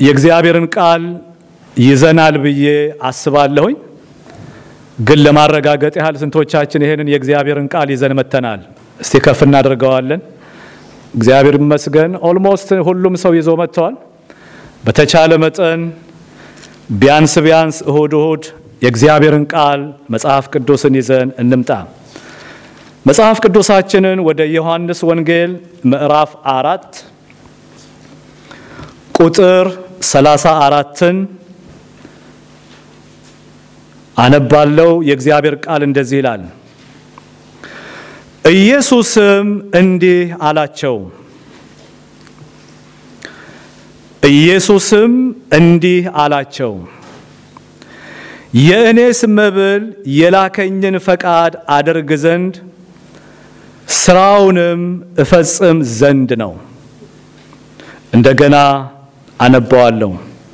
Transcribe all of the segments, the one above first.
የእግዚአብሔርን ቃል ይዘናል ብዬ አስባለሁኝ። ግን ለማረጋገጥ ያህል ስንቶቻችን ይሄንን የእግዚአብሔርን ቃል ይዘን መተናል? እስቲ ከፍ እናደርገዋለን። እግዚአብሔር ይመስገን ኦልሞስት ሁሉም ሰው ይዞ መጥቷል። በተቻለ መጠን ቢያንስ እሁድ የእግዚአብሔርን ቃል መጽሐፍ ቅዱስን ይዘን እንምጣ። መጽሐፍ ቅዱሳችንን ወደ ዮሐንስ ወንጌል ምዕራፍ 4 ቁጥር 34ን አነባለው። የእግዚአብሔር ቃል እንደዚህ ይላል። ኢየሱስም እንዲህ አላቸው፣ የእኔስ መብል የላከኝን ፈቃድ አደርግ ዘንድ ስራውንም እፈጽም ዘንድ ነው። እንደገና አነባዋለሁ።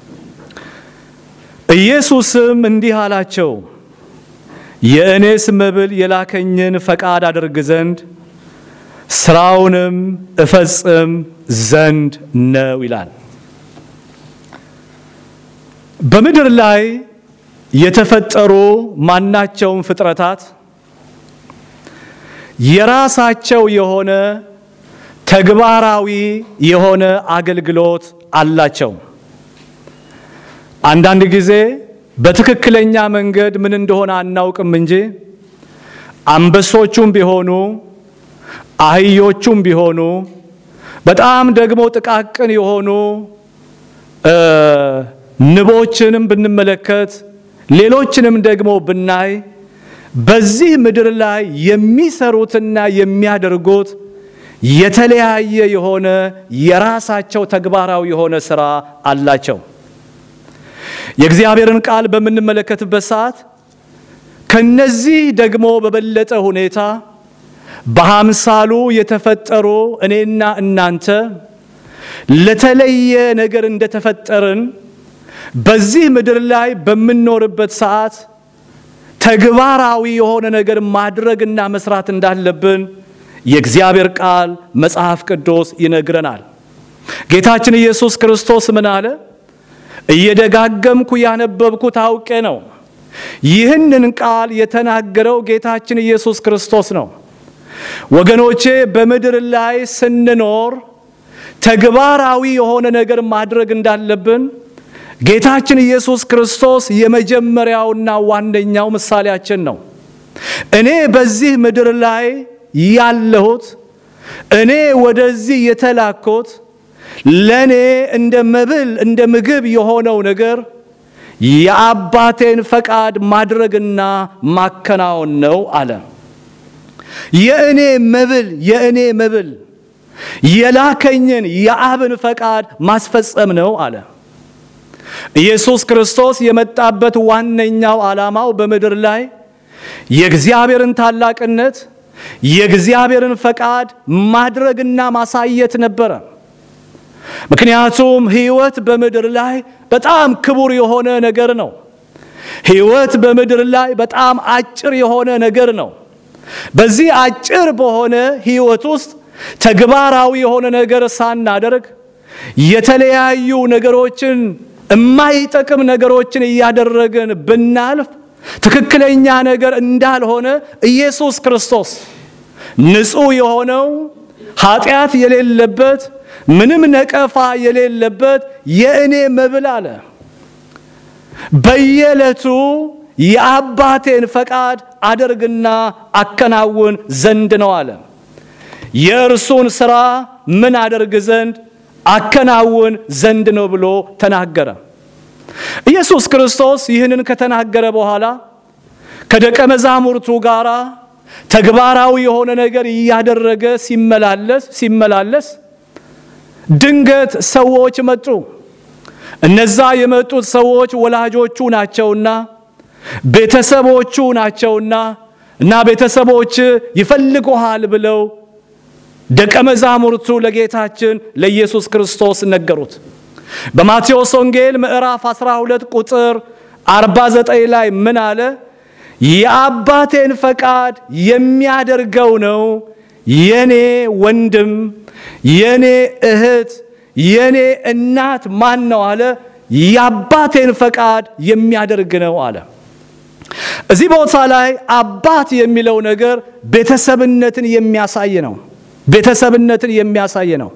ኢየሱስም እንዲህ አላቸው፣ የእኔስ መብል የላከኝን ፈቃድ አደርግ ዘንድ ስራውንም እፈጽም ዘንድ ነው ይላል። በምድር ላይ የተፈጠሩ ማናቸውም ፍጥረታት የራሳቸው የሆነ ተግባራዊ የሆነ አገልግሎት አላቸው። አንዳንድ ጊዜ በትክክለኛ መንገድ ምን እንደሆነ አናውቅም እንጂ አንበሶቹም ቢሆኑ አህዮቹም ቢሆኑ በጣም ደግሞ ጥቃቅን የሆኑ ንቦችንም ብንመለከት ሌሎችንም ደግሞ ብናይ በዚህ ምድር ላይ የሚሰሩትና የሚያደርጉት የተለያየ የሆነ የራሳቸው ተግባራዊ የሆነ ስራ አላቸው። የእግዚአብሔርን ቃል በምንመለከትበት ሰዓት ከነዚህ ደግሞ በበለጠ ሁኔታ በአምሳሉ የተፈጠሩ እኔና እናንተ ለተለየ ነገር እንደተፈጠርን በዚህ ምድር ላይ በምንኖርበት ሰዓት ተግባራዊ የሆነ ነገር ማድረግና መስራት እንዳለብን የእግዚአብሔር ቃል መጽሐፍ ቅዱስ ይነግረናል። ጌታችን ኢየሱስ ክርስቶስ ምን አለ? እየደጋገምኩ ያነበብኩት አውቄ ነው። ይህንን ቃል የተናገረው ጌታችን ኢየሱስ ክርስቶስ ነው። ወገኖቼ በምድር ላይ ስንኖር ተግባራዊ የሆነ ነገር ማድረግ እንዳለብን ጌታችን ኢየሱስ ክርስቶስ የመጀመሪያውና ዋነኛው ምሳሌያችን ነው። እኔ በዚህ ምድር ላይ ያለሁት እኔ ወደዚህ የተላኩት ለኔ እንደ መብል እንደ ምግብ የሆነው ነገር የአባቴን ፈቃድ ማድረግና ማከናወን ነው አለ። የእኔ መብል የላከኝን የአብን ፈቃድ ማስፈጸም ነው አለ። ኢየሱስ ክርስቶስ የመጣበት ዋነኛው ዓላማው በምድር ላይ የእግዚአብሔርን ታላቅነት የእግዚአብሔርን ፈቃድ ማድረግና ማሳየት ነበረ። ምክንያቱም ሕይወት በምድር ላይ በጣም ክቡር የሆነ ነገር ነው። ሕይወት በምድር ላይ በጣም አጭር የሆነ ነገር ነው። በዚህ አጭር በሆነ ሕይወት ውስጥ ተግባራዊ የሆነ ነገር ሳናደርግ የተለያዩ ነገሮችን የማይጠቅም ነገሮችን እያደረግን ብናልፍ ትክክለኛ ነገር እንዳልሆነ ኢየሱስ ክርስቶስ ንጹህ የሆነው ኃጢአት የሌለበት ምንም ነቀፋ የሌለበት የእኔ መብል አለ በየዕለቱ የአባቴን ፈቃድ አደርግና አከናውን ዘንድ ነው አለ። የእርሱን ሥራ ምን አደርግ ዘንድ አከናውን ዘንድ ነው ብሎ ተናገረ። ኢየሱስ ክርስቶስ ይህንን ከተናገረ በኋላ ከደቀ መዛሙርቱ ጋር ተግባራዊ የሆነ ነገር እያደረገ ሲመላለስ ድንገት ሰዎች መጡ። እነዛ የመጡት ሰዎች ወላጆቹ ናቸውና ቤተሰቦቹ ናቸውና እና ቤተሰቦች ይፈልጉሃል ብለው ደቀ መዛሙርቱ ለጌታችን ለኢየሱስ ክርስቶስ ነገሩት። በማቴዎስ ወንጌል ምዕራፍ 12 ቁጥር 49 ላይ ምን አለ? የአባቴን ፈቃድ የሚያደርገው ነው የኔ ወንድም፣ የኔ እህት፣ የኔ እናት ማን ነው አለ? የአባቴን ፈቃድ የሚያደርግ ነው አለ። እዚህ ቦታ ላይ አባት የሚለው ነገር ቤተሰብነትን የሚያሳይ ነው። ቤተሰብነትን የሚያሳይ ነው።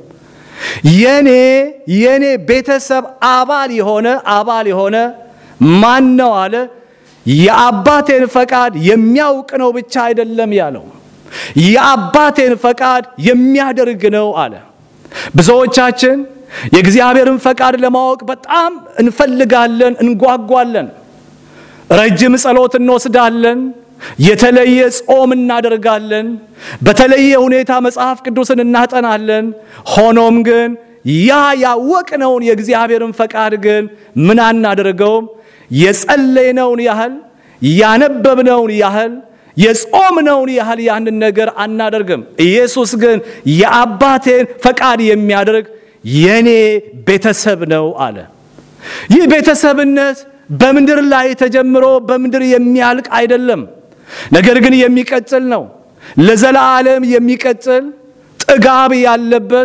የኔ ቤተሰብ አባል የሆነ ማን ነው አለ? የአባቴን ፈቃድ የሚያውቅ ነው ብቻ አይደለም ያለው፣ የአባቴን ፈቃድ የሚያደርግ ነው አለ። ብዙዎቻችን የእግዚአብሔርን ፈቃድ ለማወቅ በጣም እንፈልጋለን፣ እንጓጓለን። ረጅም ጸሎት እንወስዳለን፣ የተለየ ጾም እናደርጋለን፣ በተለየ ሁኔታ መጽሐፍ ቅዱስን እናጠናለን። ሆኖም ግን ያወቅነውን የእግዚአብሔርን ፈቃድ ግን ምን አናደርገውም። የጸለይነውን ያህል፣ ያነበብነውን ያህል፣ የጾምነውን ያህል ያንን ነገር አናደርግም። ኢየሱስ ግን የአባቴን ፈቃድ የሚያደርግ የኔ ቤተሰብ ነው አለ። ይህ ቤተሰብነት በምድር ላይ ተጀምሮ በምድር የሚያልቅ አይደለም፣ ነገር ግን የሚቀጥል ነው። ለዘላለም የሚቀጥል ጥጋብ ያለበት፣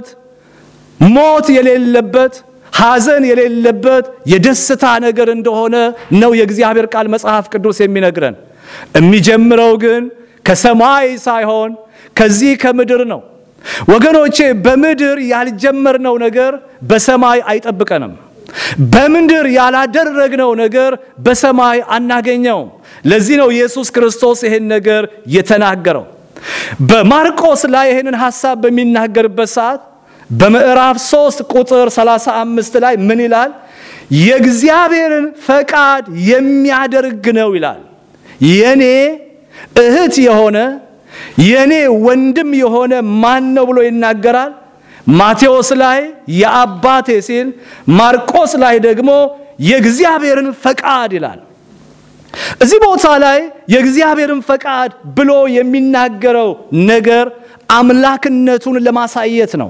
ሞት የሌለበት፣ ሐዘን የሌለበት የደስታ ነገር እንደሆነ ነው የእግዚአብሔር ቃል መጽሐፍ ቅዱስ የሚነግረን። የሚጀምረው ግን ከሰማይ ሳይሆን ከዚህ ከምድር ነው። ወገኖቼ በምድር ያልጀመርነው ነገር በሰማይ አይጠብቀንም። በምድር ያላደረግነው ነገር በሰማይ አናገኘውም። ለዚህ ነው ኢየሱስ ክርስቶስ ይሄን ነገር የተናገረው። በማርቆስ ላይ ይሄንን ሐሳብ በሚናገርበት ሰዓት በምዕራፍ 3 ቁጥር 35 ላይ ምን ይላል? የእግዚአብሔርን ፈቃድ የሚያደርግ ነው ይላል። የኔ እህት የሆነ የኔ ወንድም የሆነ ማን ነው ብሎ ይናገራል። ማቴዎስ ላይ የአባቴ ሲል፣ ማርቆስ ላይ ደግሞ የእግዚአብሔርን ፈቃድ ይላል። እዚህ ቦታ ላይ የእግዚአብሔርን ፈቃድ ብሎ የሚናገረው ነገር አምላክነቱን ለማሳየት ነው።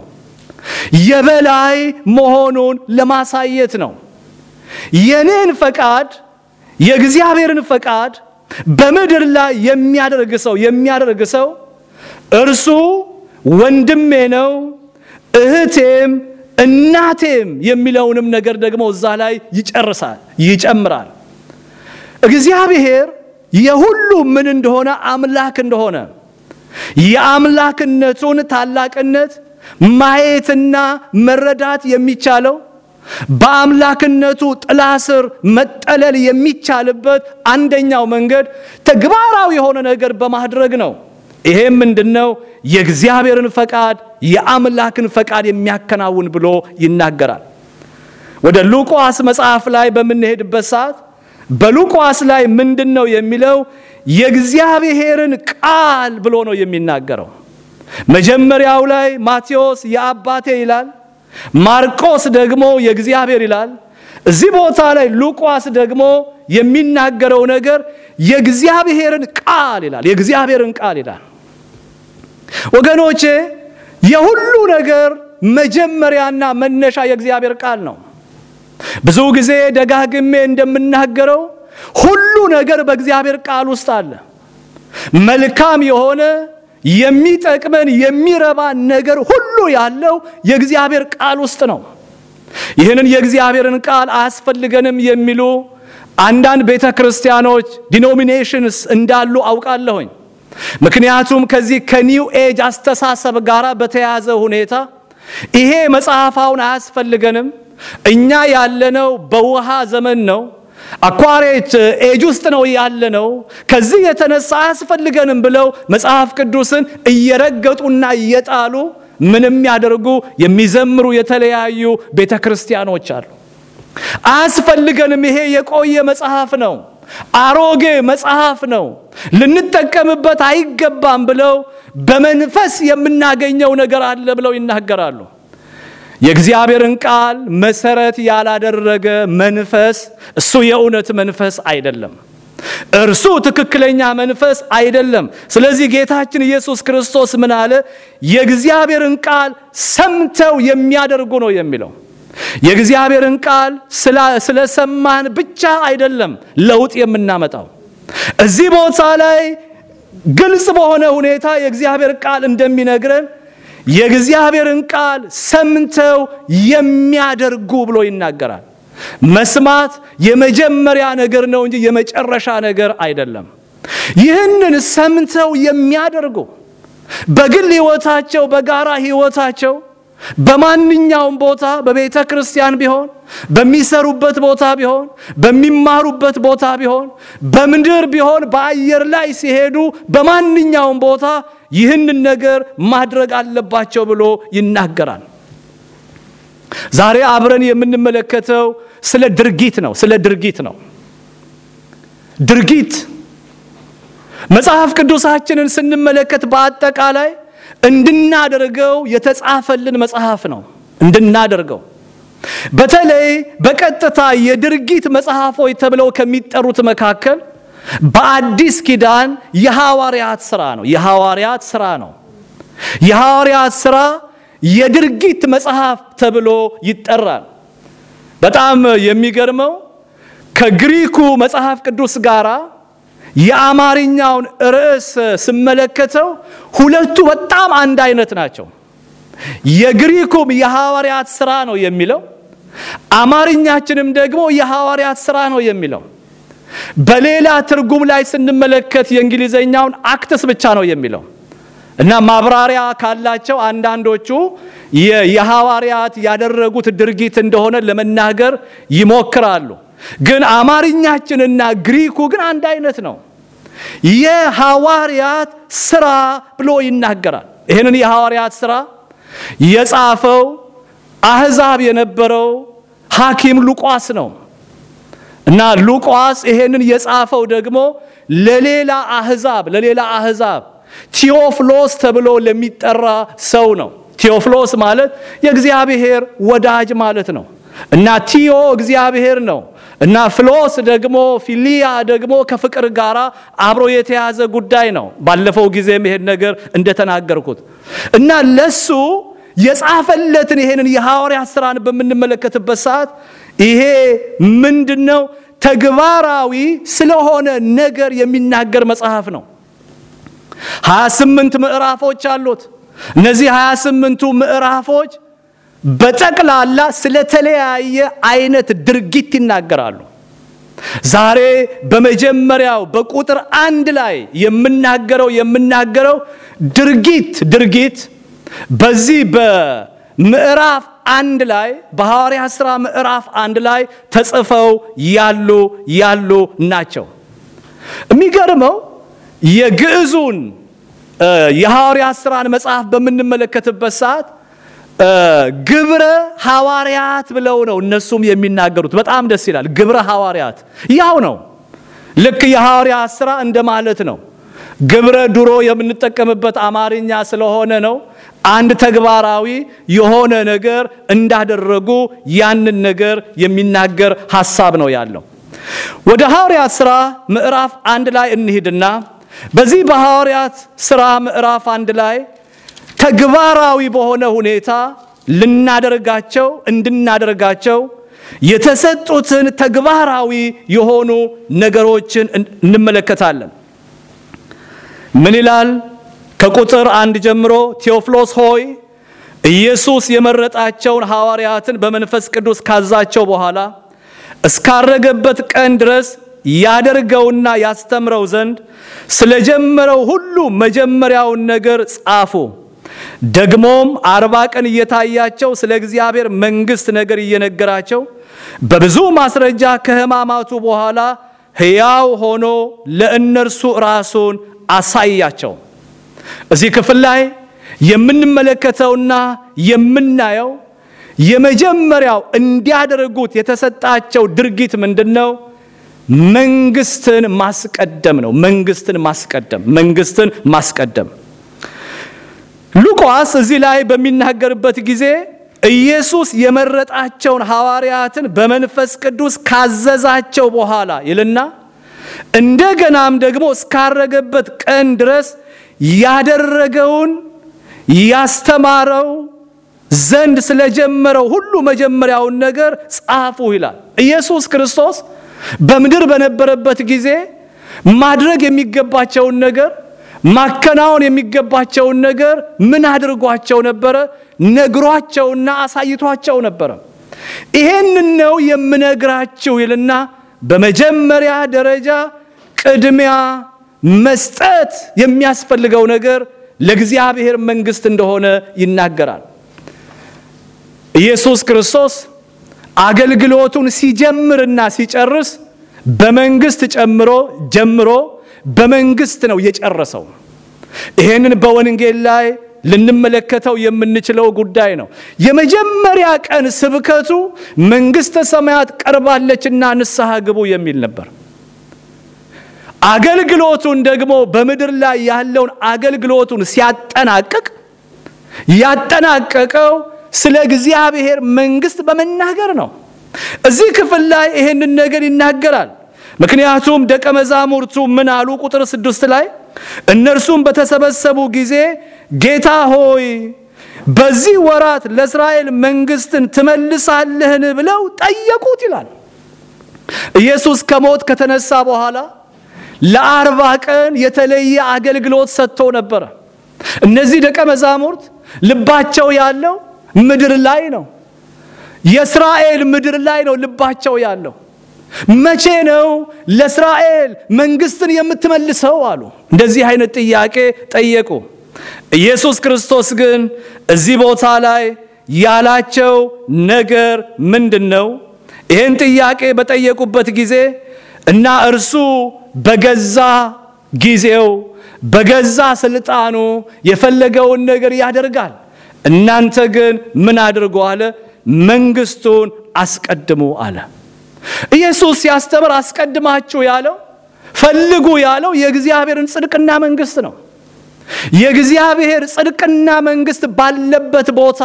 የበላይ መሆኑን ለማሳየት ነው። የኔን ፈቃድ የእግዚአብሔርን ፈቃድ በምድር ላይ የሚያደርግ ሰው እርሱ ወንድሜ ነው፣ እህቴም እናቴም የሚለውንም ነገር ደግሞ እዛ ላይ ይጨምራል። እግዚአብሔር የሁሉ ምን እንደሆነ አምላክ እንደሆነ የአምላክነቱን ታላቅነት ማየትና መረዳት የሚቻለው በአምላክነቱ ጥላ ስር መጠለል የሚቻልበት አንደኛው መንገድ ተግባራዊ የሆነ ነገር በማድረግ ነው። ይሄም ምንድነው? የእግዚአብሔርን ፈቃድ የአምላክን ፈቃድ የሚያከናውን ብሎ ይናገራል። ወደ ሉቃስ መጽሐፍ ላይ በምንሄድበት ሰዓት በሉቃስ ላይ ምንድነው የሚለው? የእግዚአብሔርን ቃል ብሎ ነው የሚናገረው። መጀመሪያው ላይ ማቴዎስ የአባቴ ይላል፣ ማርቆስ ደግሞ የእግዚአብሔር ይላል። እዚህ ቦታ ላይ ሉቃስ ደግሞ የሚናገረው ነገር የእግዚአብሔርን ቃል ይላል። የእግዚአብሔርን ቃል ይላል። ወገኖቼ የሁሉ ነገር መጀመሪያና መነሻ የእግዚአብሔር ቃል ነው። ብዙ ጊዜ ደጋግሜ እንደምናገረው ሁሉ ነገር በእግዚአብሔር ቃል ውስጥ አለ። መልካም የሆነ የሚጠቅመን የሚረባ ነገር ሁሉ ያለው የእግዚአብሔር ቃል ውስጥ ነው። ይህንን የእግዚአብሔርን ቃል አያስፈልገንም የሚሉ አንዳንድ ቤተክርስቲያኖች ዲኖሚኔሽንስ እንዳሉ አውቃለሁኝ። ምክንያቱም ከዚህ ከኒው ኤጅ አስተሳሰብ ጋር በተያያዘ ሁኔታ ይሄ መጽሐፋውን አያስፈልገንም፣ እኛ ያለነው በውሃ ዘመን ነው፣ አኳሬት ኤጅ ውስጥ ነው ያለነው፣ ከዚህ የተነሳ አያስፈልገንም ብለው መጽሐፍ ቅዱስን እየረገጡና እየጣሉ ምንም ያደርጉ የሚዘምሩ የተለያዩ ቤተክርስቲያኖች አሉ። አያስፈልገንም፣ ይሄ የቆየ መጽሐፍ ነው፣ አሮጌ መጽሐፍ ነው፣ ልንጠቀምበት አይገባም ብለው በመንፈስ የምናገኘው ነገር አለ ብለው ይናገራሉ። የእግዚአብሔርን ቃል መሰረት ያላደረገ መንፈስ እሱ የእውነት መንፈስ አይደለም፣ እርሱ ትክክለኛ መንፈስ አይደለም። ስለዚህ ጌታችን ኢየሱስ ክርስቶስ ምን አለ? የእግዚአብሔርን ቃል ሰምተው የሚያደርጉ ነው የሚለው። የእግዚአብሔርን ቃል ስለሰማን ብቻ አይደለም ለውጥ የምናመጣው። እዚህ ቦታ ላይ ግልጽ በሆነ ሁኔታ የእግዚአብሔር ቃል እንደሚነግረን የእግዚአብሔርን ቃል ሰምተው የሚያደርጉ ብሎ ይናገራል። መስማት የመጀመሪያ ነገር ነው እንጂ የመጨረሻ ነገር አይደለም። ይህንን ሰምተው የሚያደርጉ በግል ሕይወታቸው፣ በጋራ ሕይወታቸው፣ በማንኛውም ቦታ፣ በቤተ ክርስቲያን ቢሆን፣ በሚሰሩበት ቦታ ቢሆን፣ በሚማሩበት ቦታ ቢሆን፣ በምድር ቢሆን፣ በአየር ላይ ሲሄዱ በማንኛውም ቦታ ይህንን ነገር ማድረግ አለባቸው ብሎ ይናገራል። ዛሬ አብረን የምንመለከተው ስለ ድርጊት ነው። ድርጊት መጽሐፍ ቅዱሳችንን ስንመለከት በአጠቃላይ እንድናደርገው የተጻፈልን መጽሐፍ ነው። እንድናደርገው በተለይ በቀጥታ የድርጊት መጽሐፎች ተብለው ከሚጠሩት መካከል በአዲስ ኪዳን የሐዋርያት ሥራ ነው። የሐዋርያት ሥራ የድርጊት መጽሐፍ ተብሎ ይጠራል። በጣም የሚገርመው ከግሪኩ መጽሐፍ ቅዱስ ጋራ የአማርኛውን ርዕስ ስመለከተው ሁለቱ በጣም አንድ አይነት ናቸው። የግሪኩም የሐዋርያት ሥራ ነው የሚለው፣ አማርኛችንም ደግሞ የሐዋርያት ሥራ ነው የሚለው። በሌላ ትርጉም ላይ ስንመለከት የእንግሊዘኛውን አክትስ ብቻ ነው የሚለው እና ማብራሪያ ካላቸው አንዳንዶቹ የሐዋርያት ያደረጉት ድርጊት እንደሆነ ለመናገር ይሞክራሉ። ግን አማርኛችንና ግሪኩ ግን አንድ አይነት ነው። የሐዋርያት ሥራ ብሎ ይናገራል። ይሄንን የሐዋርያት ሥራ የጻፈው አሕዛብ የነበረው ሐኪም ሉቃስ ነው እና ሉቃስ ይሄንን የጻፈው ደግሞ ለሌላ አሕዛብ ቴዎፍሎስ ተብሎ ለሚጠራ ሰው ነው። ቴዎፍሎስ ማለት የእግዚአብሔር ወዳጅ ማለት ነው እና ቲዮ እግዚአብሔር ነው እና ፍሎስ ደግሞ ፊሊያ ደግሞ ከፍቅር ጋር አብሮ የተያዘ ጉዳይ ነው። ባለፈው ጊዜም ይሄን ነገር እንደተናገርኩት እና ለሱ የጻፈለትን ይሄንን የሐዋርያት ሥራን በምንመለከትበት ሰዓት ይሄ ምንድነው? ተግባራዊ ስለሆነ ነገር የሚናገር መጽሐፍ ነው። 28 ምዕራፎች አሉት። እነዚህ 28ቱ ምዕራፎች በጠቅላላ ስለተለያየ አይነት ድርጊት ይናገራሉ። ዛሬ በመጀመሪያው በቁጥር 1 ላይ የምናገረው ድርጊት በዚህ በምዕራፍ 1 ላይ በሐዋርያት ሥራ ምዕራፍ 1 ላይ ተጽፈው ያሉ ናቸው። የሚገርመው የግዕዙን የሐዋርያት ሥራን መጽሐፍ በምንመለከትበት ሰዓት ግብረ ሐዋርያት ብለው ነው እነሱም የሚናገሩት። በጣም ደስ ይላል። ግብረ ሐዋርያት ያው ነው። ልክ የሐዋርያት ሥራ እንደማለት ነው። ግብረ ድሮ የምንጠቀምበት አማርኛ ስለሆነ ነው። አንድ ተግባራዊ የሆነ ነገር እንዳደረጉ ያንን ነገር የሚናገር ሐሳብ ነው ያለው። ወደ ሐዋርያት ሥራ ምዕራፍ 1 ላይ እንሂድና በዚህ በሐዋርያት ሥራ ምዕራፍ 1 ላይ ተግባራዊ በሆነ ሁኔታ እንድናደርጋቸው የተሰጡትን ተግባራዊ የሆኑ ነገሮችን እንመለከታለን። ምን ይላል? ከቁጥር 1 ጀምሮ ቴዎፍሎስ ሆይ ኢየሱስ የመረጣቸውን ሐዋርያትን በመንፈስ ቅዱስ ካዛቸው በኋላ እስካረገበት ቀን ድረስ ያደርገውና ያስተምረው ዘንድ ስለጀመረው ሁሉ መጀመሪያውን ነገር ጻፉ። ደግሞም 40 ቀን እየታያቸው ስለ እግዚአብሔር መንግሥት ነገር እየነገራቸው በብዙ ማስረጃ ከሕማማቱ በኋላ ሕያው ሆኖ ለእነርሱ ራሱን አሳያቸው። እዚህ ክፍል ላይ የምንመለከተውና የምናየው የመጀመሪያው እንዲያደርጉት የተሰጣቸው ድርጊት ምንድነው? መንግስትን ማስቀደም ነው። መንግስትን ማስቀደም። ሉቃስ እዚህ ላይ በሚናገርበት ጊዜ ኢየሱስ የመረጣቸውን ሐዋርያትን በመንፈስ ቅዱስ ካዘዛቸው በኋላ ይልና እንደገናም ደግሞ እስካረገበት ቀን ድረስ ያደረገውን ያስተማረው ዘንድ ስለጀመረው ሁሉ መጀመሪያውን ነገር ጻፉ ይላል። ኢየሱስ ክርስቶስ በምድር በነበረበት ጊዜ ማድረግ የሚገባቸውን ነገር ማከናወን የሚገባቸውን ነገር ምን አድርጓቸው ነበረ? ነግሯቸውና አሳይቷቸው ነበረ። ይሄንን ነው የምነግራችሁ ይልና በመጀመሪያ ደረጃ ቅድሚያ መስጠት የሚያስፈልገው ነገር ለእግዚአብሔር መንግስት እንደሆነ ይናገራል። ኢየሱስ ክርስቶስ አገልግሎቱን ሲጀምርና ሲጨርስ በመንግስት ጀምሮ በመንግስት ነው የጨረሰው። ይሄንን በወንጌል ላይ ልንመለከተው የምንችለው ጉዳይ ነው። የመጀመሪያ ቀን ስብከቱ መንግስተ ሰማያት ቀርባለችና ንስሐ ግቡ የሚል ነበር። አገልግሎቱን ደግሞ በምድር ላይ ያለውን አገልግሎቱን ያጠናቀቀው ስለ እግዚአብሔር መንግስት በመናገር ነው። እዚህ ክፍል ላይ ይሄንን ነገር ይናገራል። ምክንያቱም ደቀ መዛሙርቱ ምን አሉ? ቁጥር 6 ላይ እነርሱም በተሰበሰቡ ጊዜ ጌታ ሆይ በዚህ ወራት ለእስራኤል መንግስትን ትመልሳለህን ብለው ጠየቁት ይላል። ኢየሱስ ከሞት ከተነሳ በኋላ ለ40 ቀን የተለየ አገልግሎት ሰጥቶ ነበር። እነዚህ ደቀ መዛሙርት ልባቸው ያለው ምድር ላይ ነው። የእስራኤል ምድር ላይ ነው ልባቸው ያለው። መቼ ነው ለእስራኤል መንግስትን የምትመልሰው አሉ። እንደዚህ አይነት ጥያቄ ጠየቁ። ኢየሱስ ክርስቶስ ግን እዚህ ቦታ ላይ ያላቸው ነገር ምንድነው? ይህን ጥያቄ በጠየቁበት ጊዜ እና እርሱ በገዛ ጊዜው በገዛ ስልጣኑ የፈለገውን ነገር ያደርጋል፣ እናንተ ግን ምን አድርጉ አለ? መንግስቱን አስቀድሙ አለ። ኢየሱስ ሲያስተምር አስቀድማችሁ ያለው ፈልጉ ያለው የእግዚአብሔርን ጽድቅና መንግስት ነው። የእግዚአብሔር ጽድቅና መንግስት ባለበት ቦታ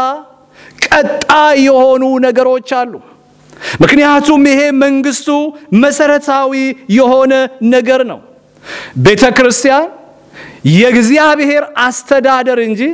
ቀጣይ የሆኑ ነገሮች አሉ። ምክንያቱም ይሄ መንግስቱ መሰረታዊ የሆነ ነገር ነው። ቤተክርስቲያን የእግዚአብሔር አስተዳደር እንጂ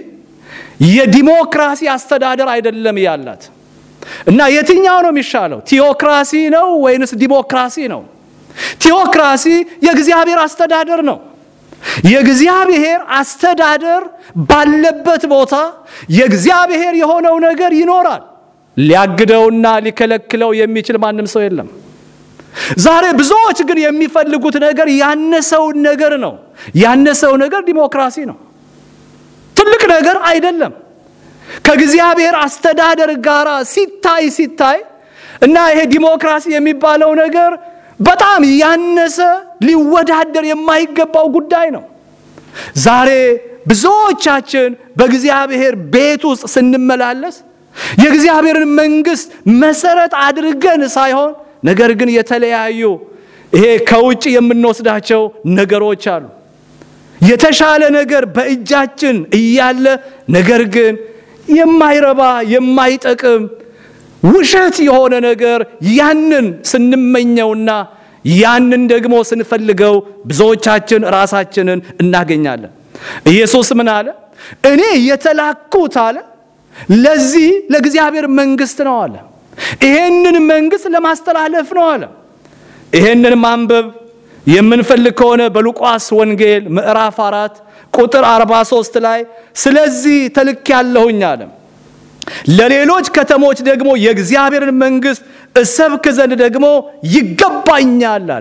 የዲሞክራሲ አስተዳደር አይደለም ያላት። እና የትኛው ነው የሚሻለው? ቲዮክራሲ ነው ወይንስ ዲሞክራሲ ነው? ቲዮክራሲ የእግዚአብሔር አስተዳደር ነው። የእግዚአብሔር አስተዳደር ባለበት ቦታ የእግዚአብሔር የሆነው ነገር ይኖራል። ሊያግደውና ሊከለክለው የሚችል ማንም ሰው የለም። ዛሬ ብዙዎች ግን የሚፈልጉት ነገር ያነሰው ነገር ነው። ያነሰው ነገር ዲሞክራሲ ነው። ትልቅ ነገር አይደለም። ከእግዚአብሔር አስተዳደር ጋር ሲታይ እና ይሄ ዲሞክራሲ የሚባለው ነገር በጣም ያነሰ ሊወዳደር የማይገባው ጉዳይ ነው። ዛሬ ብዙዎቻችን በእግዚአብሔር ቤት ውስጥ ስንመላለስ የእግዚአብሔርን መንግስት መሰረት አድርገን ሳይሆን ነገር ግን የተለያዩ ይሄ ከውጭ የምንወስዳቸው ነገሮች አሉ። የተሻለ ነገር በእጃችን እያለ ነገር ግን የማይረባ የማይጠቅም ውሸት የሆነ ነገር ያንን ስንመኘውና ያንን ደግሞ ስንፈልገው ብዙዎቻችን ራሳችንን እናገኛለን። ኢየሱስ ምን አለ? እኔ የተላኩት አለ ለዚህ ለእግዚአብሔር መንግስት ነው አለ። ይሄንን መንግስት ለማስተላለፍ ነው አለ። ይሄንን ማንበብ የምንፈልግ ከሆነ በሉቃስ ወንጌል ምዕራፍ 4 ቁጥር 43 ላይ ስለዚህ ተልኬያለሁኝ አለ፣ ለሌሎች ከተሞች ደግሞ የእግዚአብሔርን መንግስት እሰብክ ዘንድ ደግሞ ይገባኛል አለ።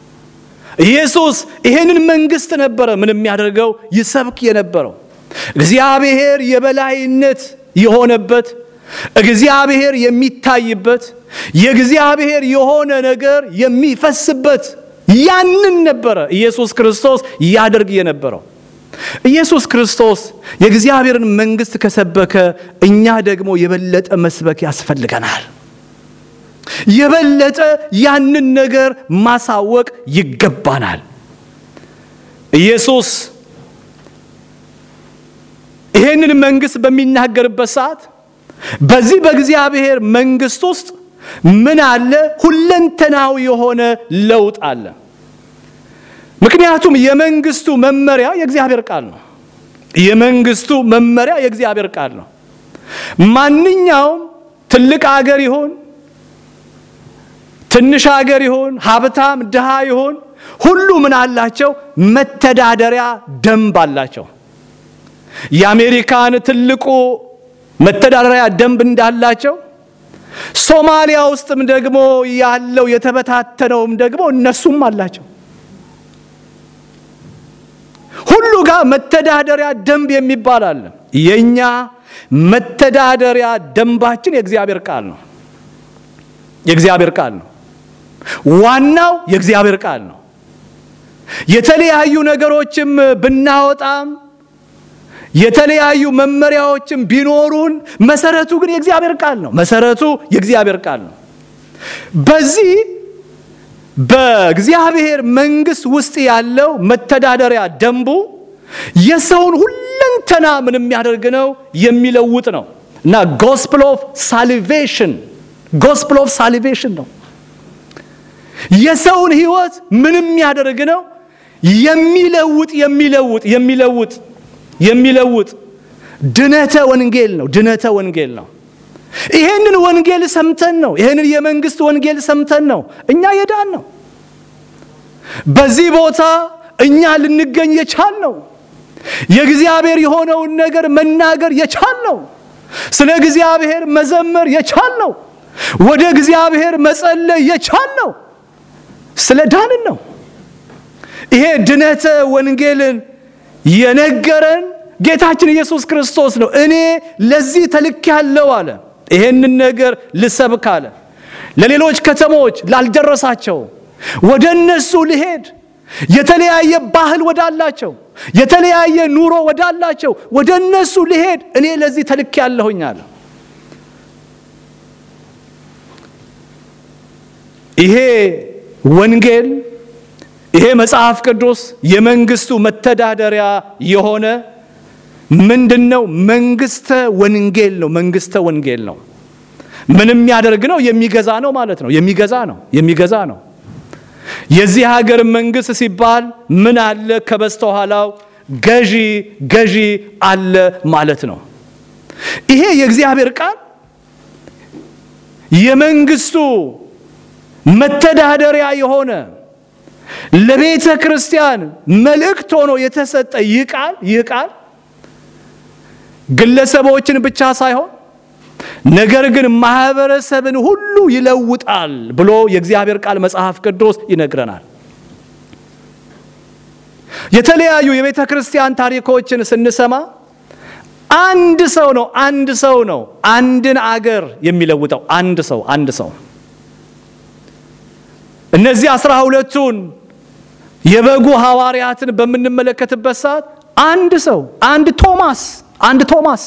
ኢየሱስ ይሄንን መንግስት ነበረ ምን የሚያደርገው? ይሰብክ የነበረው። እግዚአብሔር የበላይነት የሆነበት፣ እግዚአብሔር የሚታይበት፣ የእግዚአብሔር የሆነ ነገር የሚፈስበት ያንን ነበረ ኢየሱስ ክርስቶስ ያደርግ የነበረው። ኢየሱስ ክርስቶስ የእግዚአብሔርን መንግስት ከሰበከ እኛ ደግሞ የበለጠ መስበክ ያስፈልገናል። የበለጠ ያንን ነገር ማሳወቅ ይገባናል። ኢየሱስ ይሄንን መንግስት በሚናገርበት ሰዓት በዚህ በእግዚአብሔር መንግስት ውስጥ ምን አለ? ሁለንተናዊ የሆነ ለውጥ አለ። ምክንያቱም የመንግስቱ መመሪያ የእግዚአብሔር ቃል ነው። የመንግስቱ መመሪያ የእግዚአብሔር ቃል ነው። ማንኛውም ትልቅ ሀገር ይሁን ትንሽ ሀገር ይሁን ሀብታም ድሃ ይሁን ሁሉ ምን አላቸው? መተዳደሪያ ደንብ አላቸው። የአሜሪካን ትልቁ መተዳደሪያ ደንብ እንዳላቸው ሶማሊያ ውስጥም ደግሞ ያለው የተበታተነውም ደግሞ እነሱም አላቸው። ሁሉ ጋር መተዳደሪያ ደንብ የሚባል አለ። የኛ መተዳደሪያ ደንባችን የእግዚአብሔር ቃል ነው። የእግዚአብሔር ቃል ነው። ዋናው የእግዚአብሔር ቃል ነው። የተለያዩ ነገሮችም ብናወጣም የተለያዩ መመሪያዎችም ቢኖሩን መሰረቱ ግን የእግዚአብሔር ቃል ነው። መሰረቱ የእግዚአብሔር ቃል ነው። በዚህ በእግዚአብሔር መንግስት ውስጥ ያለው መተዳደሪያ ደንቡ የሰውን ሁለንተና ምን የሚያደርግ ነው? የሚለውጥ ነው። እና ጎስፕል ኦፍ ሳልቬሽን ነው። የሰውን ህይወት ምን የሚያደርግ ነው? የሚለውጥ ድነተ ወንጌል ነው። ይሄንን ወንጌል ሰምተን ነው፣ ይሄንን የመንግስት ወንጌል ሰምተን ነው እኛ የዳን ነው። በዚህ ቦታ እኛ ልንገኝ የቻልነው የእግዚአብሔር የሆነውን ነገር መናገር የቻልነው፣ ስለ እግዚአብሔር መዘመር የቻልነው፣ ወደ እግዚአብሔር መጸለይ የቻልነው ስለ ዳንን ነው። ይሄ ድነተ ወንጌልን የነገረን ጌታችን ኢየሱስ ክርስቶስ ነው። እኔ ለዚህ ተልኬያለሁ አለ። ይሄንን ነገር ልሰብክ አለ። ለሌሎች ከተሞች ላልደረሳቸው ወደ እነሱ ልሄድ፣ የተለያየ ባህል ወዳላቸው፣ የተለያየ ኑሮ ወዳላቸው ወደ እነሱ ልሄድ፣ እኔ ለዚህ ተልኬያለሁኝ አለ። ይሄ ወንጌል፣ ይሄ መጽሐፍ ቅዱስ የመንግስቱ መተዳደሪያ የሆነ ምንድነው? መንግስተ ወንጌል ነው። ምንም ያደርግ ነው? የሚገዛ ነው ማለት ነው። የሚገዛ ነው። የዚህ ሀገር መንግስት ሲባል ምን አለ? ከበስተኋላው ገዢ አለ ማለት ነው። ይሄ የእግዚአብሔር ቃል የመንግስቱ መተዳደሪያ የሆነ ለቤተ ክርስቲያን መልእክት ሆኖ የተሰጠ ይህ ቃል ግለሰቦችን ብቻ ሳይሆን ነገር ግን ማህበረሰብን ሁሉ ይለውጣል ብሎ የእግዚአብሔር ቃል መጽሐፍ ቅዱስ ይነግረናል። የተለያዩ የቤተ ክርስቲያን ታሪኮችን ስንሰማ አንድ ሰው ነው አንድን አገር የሚለውጠው። አንድ ሰው እነዚህ 12ቱን የበጉ ሐዋርያትን በምንመለከትበት ሰዓት አንድ ቶማስ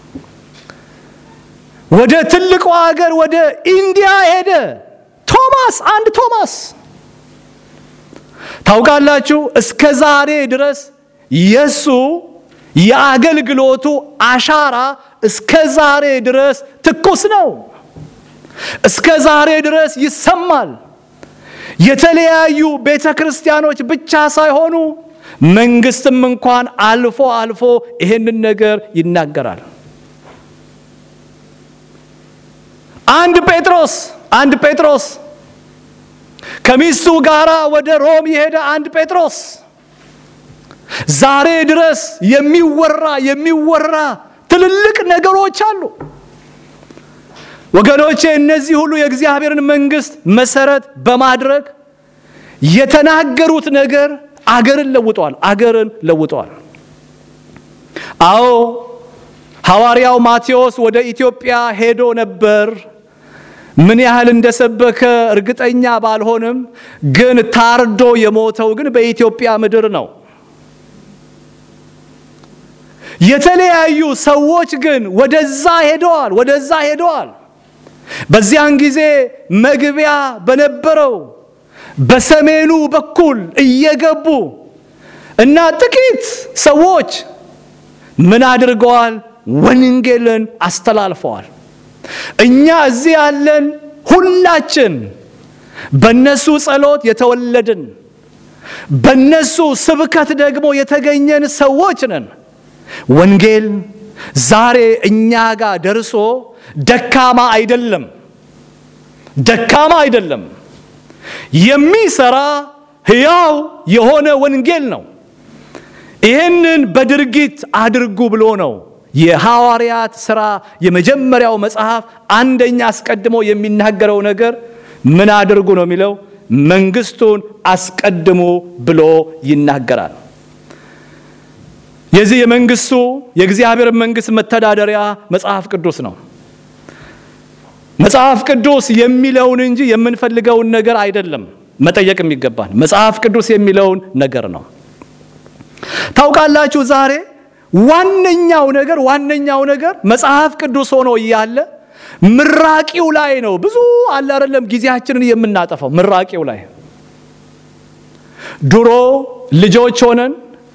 ወደ ትልቁ ሀገር ወደ ኢንዲያ ሄደ። ቶማስ ታውቃላችሁ፣ እስከ ዛሬ ድረስ የሱ የአገልግሎቱ አሻራ እስከ ዛሬ ድረስ ትኩስ ነው። እስከ ዛሬ ድረስ ይሰማል። የተለያዩ ቤተክርስቲያኖች ብቻ ሳይሆኑ መንግስትም እንኳን አልፎ ይሄንን ነገር ይናገራል። አንድ ጴጥሮስ ከሚስቱ ጋራ ወደ ሮም የሄደ አንድ ጴጥሮስ ዛሬ ድረስ የሚወራ ትልልቅ ነገሮች አሉ። ወገኖቼ እነዚህ ሁሉ የእግዚአብሔርን መንግስት መሰረት በማድረግ የተናገሩት ነገር አገርን ለውጠዋል። አዎ ሐዋርያው ማቴዎስ ወደ ኢትዮጵያ ሄዶ ነበር። ምን ያህል እንደሰበከ እርግጠኛ ባልሆንም ግን ታርዶ የሞተው ግን በኢትዮጵያ ምድር ነው። የተለያዩ ሰዎች ግን ወደዛ ሄደዋል። በዚያን ጊዜ መግቢያ በነበረው በሰሜኑ በኩል እየገቡ እና ጥቂት ሰዎች ምን አድርገዋል? ወንጌልን አስተላልፈዋል። እኛ እዚህ ያለን ሁላችን በነሱ ጸሎት የተወለድን በነሱ ስብከት ደግሞ የተገኘን ሰዎች ነን። ወንጌል ዛሬ እኛ ጋር ደርሶ ደካማ አይደለም። የሚሰራ ሕያው የሆነ ወንጌል ነው። ይህንን በድርጊት አድርጉ ብሎ ነው የሐዋርያት ሥራ የመጀመሪያው መጽሐፍ አንደኛ አስቀድሞ የሚናገረው ነገር ምን አድርጉ ነው የሚለው? መንግስቱን አስቀድሙ ብሎ ይናገራል። የዚህ የመንግስቱ የእግዚአብሔር መንግስት መተዳደሪያ መጽሐፍ ቅዱስ ነው። መጽሐፍ ቅዱስ የሚለውን እንጂ የምንፈልገውን ነገር አይደለም መጠየቅ የሚገባን። መጽሐፍ ቅዱስ የሚለውን ነገር ነው። ታውቃላችሁ ዛሬ ዋነኛው ነገር መጽሐፍ ቅዱስ ሆኖ እያለ ምራቂው ላይ ነው ብዙ አለ አይደለም ጊዜያችንን የምናጠፋው ምራቂው ላይ። ድሮ ልጆች ሆነን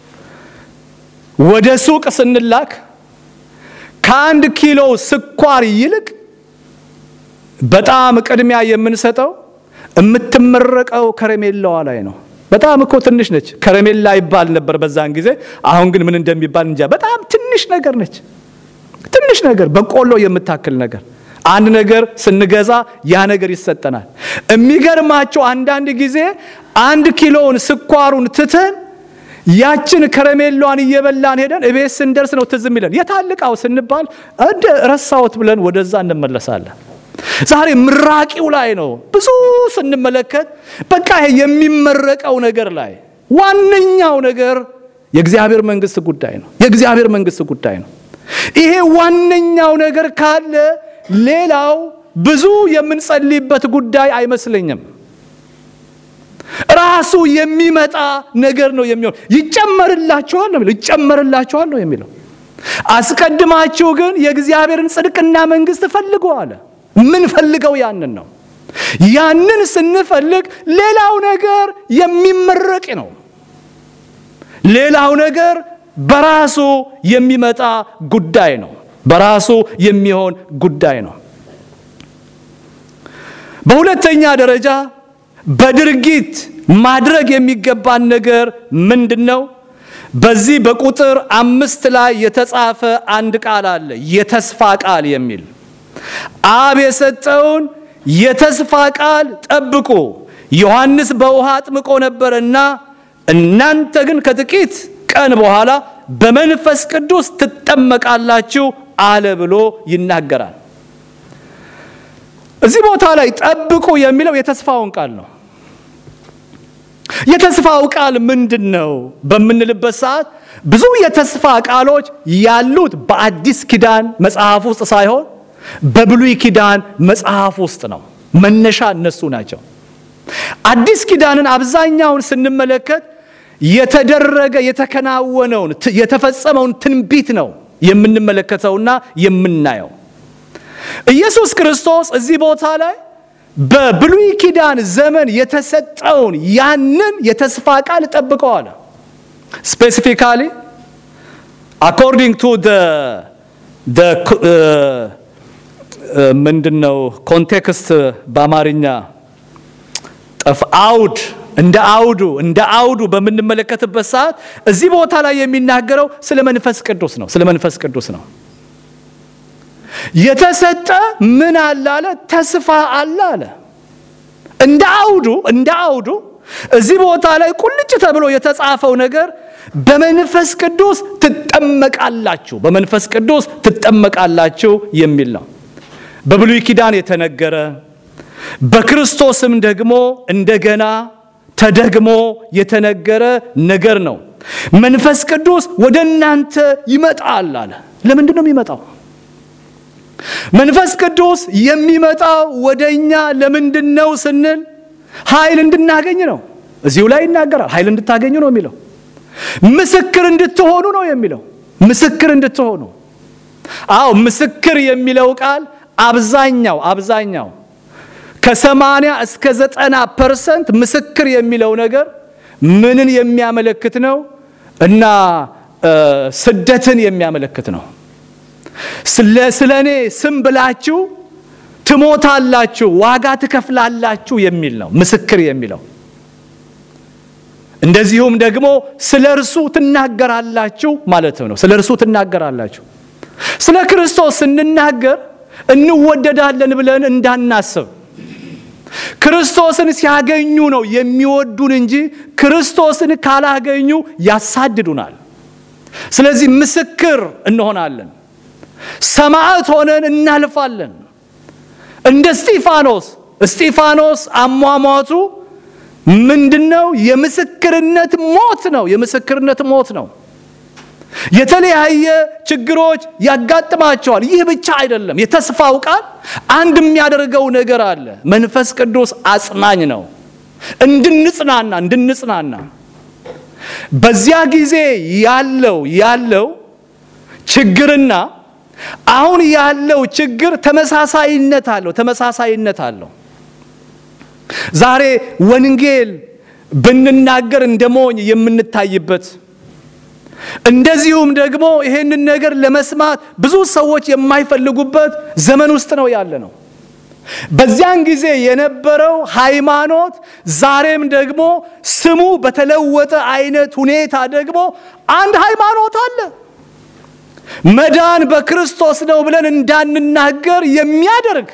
ወደ ሱቅ ስንላክ ከአንድ ኪሎ ስኳር ይልቅ በጣም ቅድሚያ የምንሰጠው የምትመረቀው ከረሜላዋ ላይ ነው። በጣም እኮ ትንሽ ነች። ከረሜላ ይባል ነበር በዛን ጊዜ። አሁን ግን ምን እንደሚባል እንጃ። በጣም ትንሽ ነገር ነች። ትንሽ ነገር በቆሎ የምታክል ነገር አንድ ነገር ስንገዛ ያ ነገር ይሰጠናል። የሚገርማቸው አንዳንድ ጊዜ አንድ ኪሎን ስኳሩን ትተን ያችን ከረሜላዋን እየበላን ሄደን እቤት ስንደርስ ነው ትዝ የሚለን የታልቃው ስንባል እንደ ረሳውት ብለን ወደዛ እንመለሳለን። ዛሬ ምራቂው ላይ ነው ብዙ ስንመለከት በቃ የሚመረቀው ነገር ላይ ዋነኛው ነገር የእግዚአብሔር መንግስት ጉዳይ ነው። የእግዚአብሔር መንግስት ጉዳይ ነው። ይሄ ዋነኛው ነገር ካለ ሌላው ብዙ የምንጸልይበት ጉዳይ አይመስለኝም። ራሱ የሚመጣ ነገር ነው የሚሆን። ይጨመርላችኋል ነው የሚለው። አስቀድማችሁ ግን የእግዚአብሔርን ጽድቅና መንግስት ፈልጉ አለ። ምን ፈልገው ያንን ነው። ያንን ስንፈልግ ሌላው ነገር የሚመረቅ ነው። ሌላው ነገር በራሱ የሚመጣ ጉዳይ ነው። በራሱ የሚሆን ጉዳይ ነው። በሁለተኛ ደረጃ በድርጊት ማድረግ የሚገባን ነገር ምንድነው? በዚህ በቁጥር 5 ላይ የተጻፈ አንድ ቃል አለ፣ የተስፋ ቃል የሚል። አብ የሰጠውን የተስፋ ቃል ጠብቁ። ዮሐንስ በውሃ አጥምቆ ነበርና እናንተ ግን ከጥቂት ቀን በኋላ በመንፈስ ቅዱስ ትጠመቃላችሁ አለ ብሎ ይናገራል። እዚህ ቦታ ላይ ጠብቁ የሚለው የተስፋውን ቃል ነው። የተስፋው ቃል ምንድነው በምንልበት ሰዓት ብዙ የተስፋ ቃሎች ያሉት በአዲስ ኪዳን መጽሐፍ ውስጥ ሳይሆን በብሉይ ኪዳን መጽሐፍ ውስጥ ነው። መነሻ እነሱ ናቸው። አዲስ ኪዳንን አብዛኛውን ስንመለከት የተደረገ የተከናወነውን የተፈጸመውን ትንቢት ነው የምንመለከተውና የምናየው። ኢየሱስ ክርስቶስ እዚህ ቦታ ላይ በብሉይ ኪዳን ዘመን የተሰጠውን ያንን የተስፋ ቃል ጠብቀዋል። specifically according to the ምንድነው ኮንቴክስት በአማርኛ አውድ እንደ አውዱ በምንመለከትበት ሰዓት እዚህ ቦታ ላይ የሚናገረው ስለ መንፈስ ቅዱስ ነው። የተሰጠ ምን አለ? ተስፋ አለ። እንደ አውዱ እዚህ ቦታ ላይ ቁልጭ ተብሎ የተጻፈው ነገር በመንፈስ ቅዱስ ትጠመቃላችሁ የሚል ነው። በብሉይ ኪዳን የተነገረ በክርስቶስም ደግሞ እንደገና ተደግሞ የተነገረ ነገር ነው። መንፈስ ቅዱስ ወደ እናንተ ይመጣል አለ። ለምንድን ነው የሚመጣው? መንፈስ ቅዱስ የሚመጣው ወደኛ ለምንድን ነው ስንል ኃይል እንድናገኝ ነው። እዚሁ ላይ ይናገራል። ኃይል እንድታገኙ ነው የሚለው። ምስክር እንድትሆኑ ነው የሚለው። ምስክር እንድትሆኑ። አዎ ምስክር የሚለው ቃል አብዛኛው ከ80 እስከ 90% ምስክር የሚለው ነገር ምንን የሚያመለክት ነው? እና ስደትን የሚያመለክት ነው። ስለኔ ስም ብላችሁ ትሞታላችሁ፣ ዋጋ ትከፍላላችሁ የሚል ነው ምስክር የሚለው። እንደዚሁም ደግሞ ስለርሱ ትናገራላችሁ ማለት ነው። ስለርሱ ትናገራላችሁ። ስለ ክርስቶስ ስንናገር እንወደዳለን ብለን እንዳናስብ፣ ክርስቶስን ሲያገኙ ነው የሚወዱን እንጂ ክርስቶስን ካላገኙ ያሳድዱናል። ስለዚህ ምስክር እንሆናለን። ሰማዕት ሆነን እናልፋለን። እንደ እስጢፋኖስ አሟሟቱ ምንድነው? የምስክርነት ሞት ነው። የተለያየ ችግሮች ያጋጥማቸዋል። ይህ ብቻ አይደለም። የተስፋው ቃል አንድ የሚያደርገው ነገር አለ። መንፈስ ቅዱስ አጽናኝ ነው። እንድንጽናና በዚያ ጊዜ ያለው ችግርና አሁን ያለው ችግር ተመሳሳይነት አለው። ዛሬ ወንጌል ብንናገር እንደሞኝ የምንታይበት፣ እንደዚሁም ደግሞ ይሄንን ነገር ለመስማት ብዙ ሰዎች የማይፈልጉበት ዘመን ውስጥ ነው ያለነው። በዚያን ጊዜ የነበረው ሃይማኖት ዛሬም ደግሞ ስሙ በተለወጠ አይነት ሁኔታ ደግሞ አንድ ሃይማኖት አለ። መዳን በክርስቶስ ነው ብለን እንዳንናገር የሚያደርግ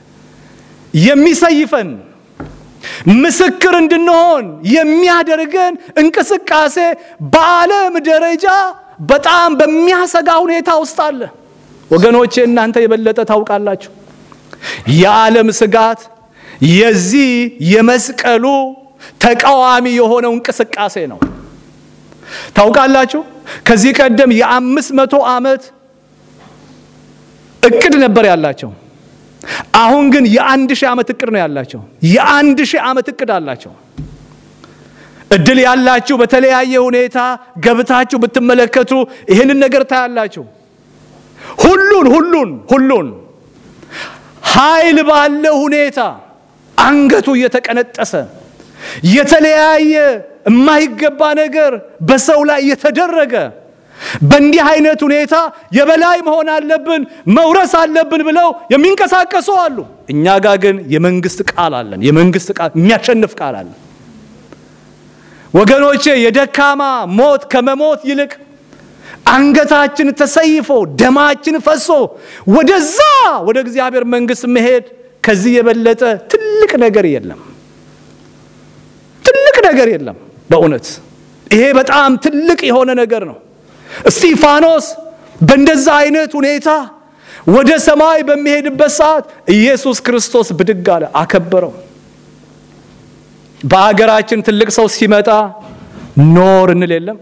የሚሰይፈን ምስክር እንድንሆን የሚያደርገን እንቅስቃሴ በዓለም ደረጃ በጣም በሚያሰጋ ሁኔታ ውስጥ አለ። ወገኖቼ እናንተ የበለጠ ታውቃላችሁ። የዓለም ስጋት የዚህ የመስቀሉ ተቃዋሚ የሆነው እንቅስቃሴ ነው። ታውቃላችሁ ከዚህ ቀደም የ500 ዓመት እቅድ ነበር ያላቸው። አሁን ግን የ1000 ዓመት እቅድ ነው ያላቸው። የ1000 ዓመት እቅድ አላቸው። እድል ያላችሁ በተለያየ ሁኔታ ገብታችሁ ብትመለከቱ ይሄንን ነገር ታያላችሁ። ሁሉን ኃይል ባለው ሁኔታ አንገቱ እየተቀነጠሰ የተለያየ የማይገባ ነገር በሰው ላይ የተደረገ በእንዲህ አይነት ሁኔታ የበላይ መሆን አለብን መውረስ አለብን ብለው የሚንቀሳቀሱ አሉ። እኛ ጋር ግን የመንግስት ቃል አለን። የመንግስት ቃል የሚያሸንፍ ቃል አለ። ወገኖቼ የደካማ ሞት ከመሞት ይልቅ አንገታችን ተሰይፎ ደማችን ፈሶ ወደ እግዚአብሔር መንግስት መሄድ ከዚህ የበለጠ ትልቅ ነገር የለም። በእውነት ይሄ በጣም ትልቅ የሆነ ነገር ነው። እስጢፋኖስ በእንደዛ አይነት ሁኔታ ወደ ሰማይ በሚሄድበት ሰዓት ኢየሱስ ክርስቶስ ብድግ አለ፣ አከበረው። በአገራችን ትልቅ ሰው ሲመጣ ኖር እንል የለም?